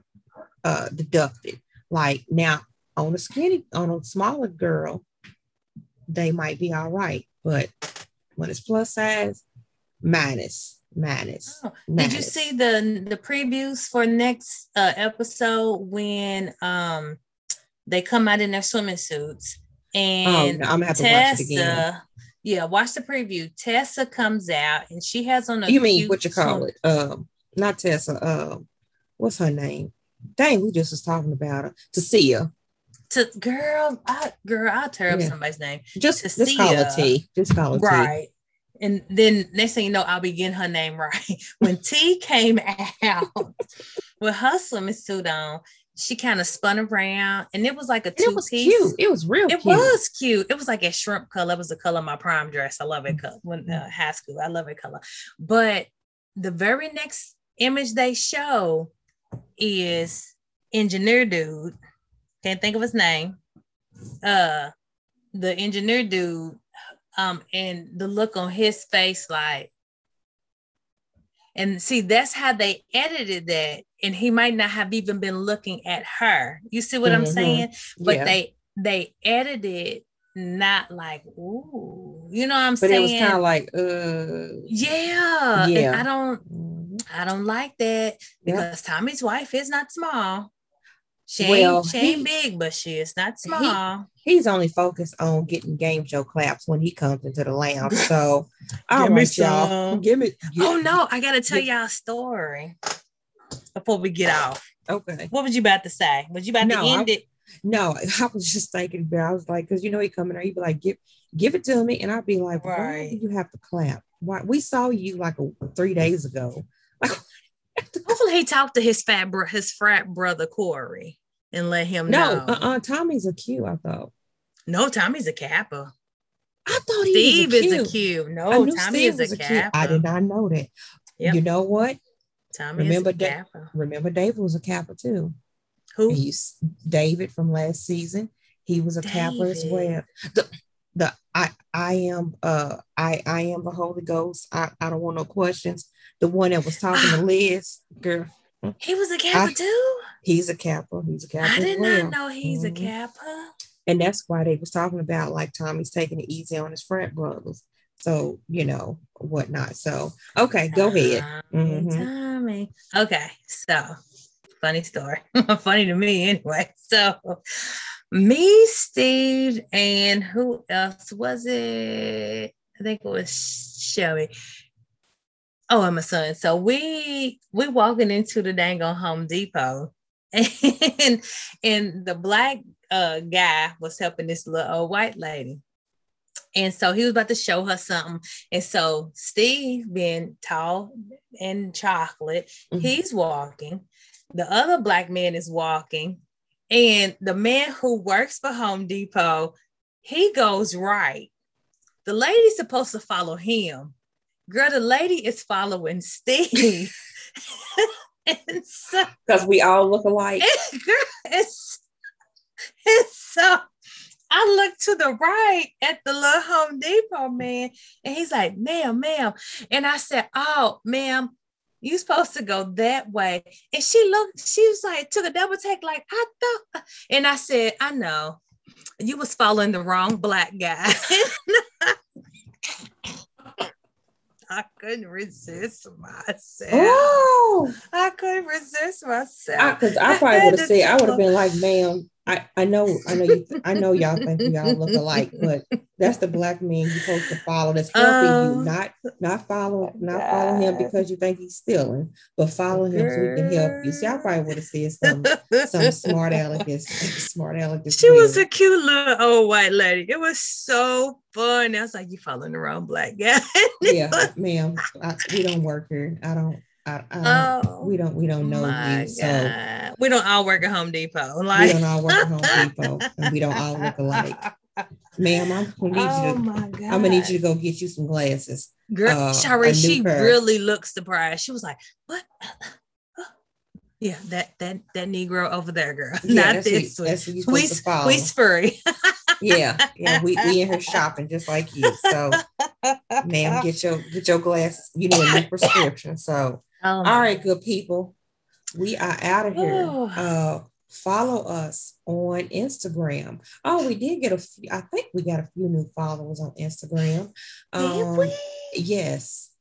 deducted. Like now, on a smaller girl, they might be all right, but when it's plus size, minus. Oh, did you see the previews for next episode when they come out in their swimming suits? And no, I'm gonna have to watch it again. Yeah, watch the preview. Tessa comes out and she has on a You mean what you call it? Not Tessa. What's her name? Dang, we just was talking about her. Tasia. Girl, I'll tear up somebody's name. Just call her T. Just call her T. Right. And then next thing you know, I'll be getting her name right. When T came out with her swimming suit on, she kind of spun around and it was like a two-piece. Cute. It was real cute. It was cute. It was like a shrimp color. It was the color of my prom dress. I love it. When high school, I love it color. But the very next image they show is engineer dude can't think of his name. The engineer dude, and the look on his face, like, and see, that's how they edited that. And he might not have even been looking at her. You see what I'm saying? But they edited not like, ooh, you know what I'm saying? But it was kind of like, yeah. And I don't like that because Tommy's wife is not small. She ain't big, but she is not small. He's only focused on getting game show claps when he comes into the lounge. So, all right, y'all. I got to tell y'all a story before we get off. Okay. What was you about to say? Was you about to end it? No, I was just thinking, but I was like, because you know, he come in there, he'd be like, give it to me. And I'd be like, why do you have to clap? Why? We saw you like 3 days ago. Hopefully he talked to his frat brother Corey and let him know. No, Tommy's a Q, I thought. No, Tommy's a Kappa. I thought Steve is a Q. No, Tommy is a Kappa. I did not know that. Yep. You know what? Tommy is a Kappa. Remember David was a Kappa too. Who? David from last season. He was a Kappa as well. I am the Holy Ghost. I don't want no questions. The one that was talking to Liz, girl. He was a Kappa too? He's a Kappa. He's a Kappa. I did not know he's a Kappa. And that's why they was talking about like Tommy's taking it easy on his frat brothers. So, you know, whatnot. So, okay, go ahead. Tommy. Okay, so funny story. Funny to me anyway. So me, Steve, and who else was it? I think it was Shelby. Oh, and my son. So we walking into the dang on Home Depot, and the black guy was helping this little old white lady. And so he was about to show her something. And so Steve, being tall and chocolate, he's walking. The other black man is walking. And the man who works for Home Depot, he goes right. The lady's supposed to follow him. Girl, the lady is following Steve. And so, because we all look alike. And so I look to the right at the little Home Depot man, and he's like, ma'am. And I said, oh, ma'am, you supposed to go that way. And she was like, took a double take, like, I thought. And I said, I know. You was following the wrong black guy. I couldn't resist myself. Oh, I couldn't resist myself. Because I probably would have said, I would have been like, ma'am, I know y'all think we all look alike, but that's the black man you're supposed to follow. That's helping you, not follow him because you think he's stealing, but follow him so he can help you. See, I probably would have said some smart aleck. She was a cute little old white lady. It was so fun. I was like, you following the wrong black guy. Yeah, ma'am. We don't work here. We don't know you. God. So we don't all work at Home Depot. Like we don't all work at Home Depot, and we don't all look alike. Ma'am, I'm gonna need you to go get you some glasses. Girl, Shari, she really looked surprised. She was like, "What? Yeah, that Negro over there, girl. Yeah, not this one. We spurry." Yeah, we in here shopping just like you. So, ma'am, get your glasses. You need a new prescription. So, all right, good people, we are out of here. Follow us on Instagram. Oh, we did get I think we got a few new followers on Instagram. Did we? Yes.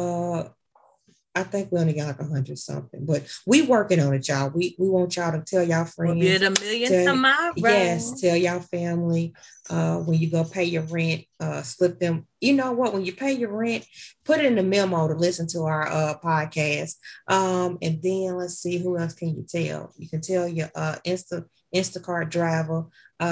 I think we only got like 100 something, but we working on it, y'all. We want y'all to tell y'all friends. We'll get 1 million tomorrow. Yes, tell y'all family. When you go pay your rent, slip them. You know what? When you pay your rent, put it in the memo to listen to our podcast. And then let's see, who else can you tell? You can tell your Instacart driver.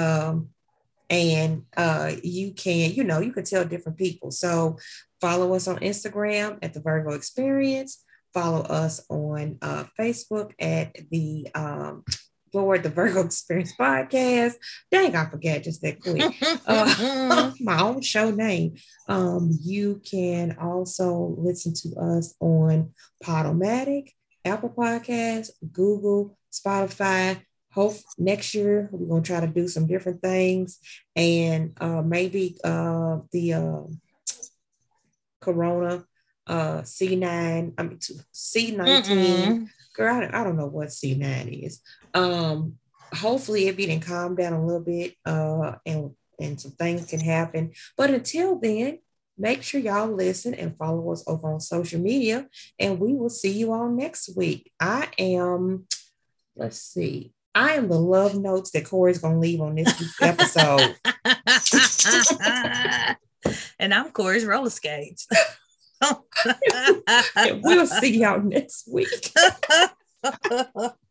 And you can tell different people. So follow us on Instagram at The Virgo Experience. Follow us on Facebook at the Virgo Experience Podcast. Dang, I forgot just that quick. My own show name. You can also listen to us on Podomatic, Apple Podcasts, Google, Spotify, hope next year we're gonna try to do some different things, and maybe the Corona C9, I mean C19. Girl, I don't know what C9 is. Hopefully it didn't calm down a little bit, and some things can happen. But until then, make sure y'all listen and follow us over on social media, and we will see you all next week. Let's see. I am the love notes that Corey's going to leave on this week's episode. And I'm Corey's roller skates. We'll see y'all next week.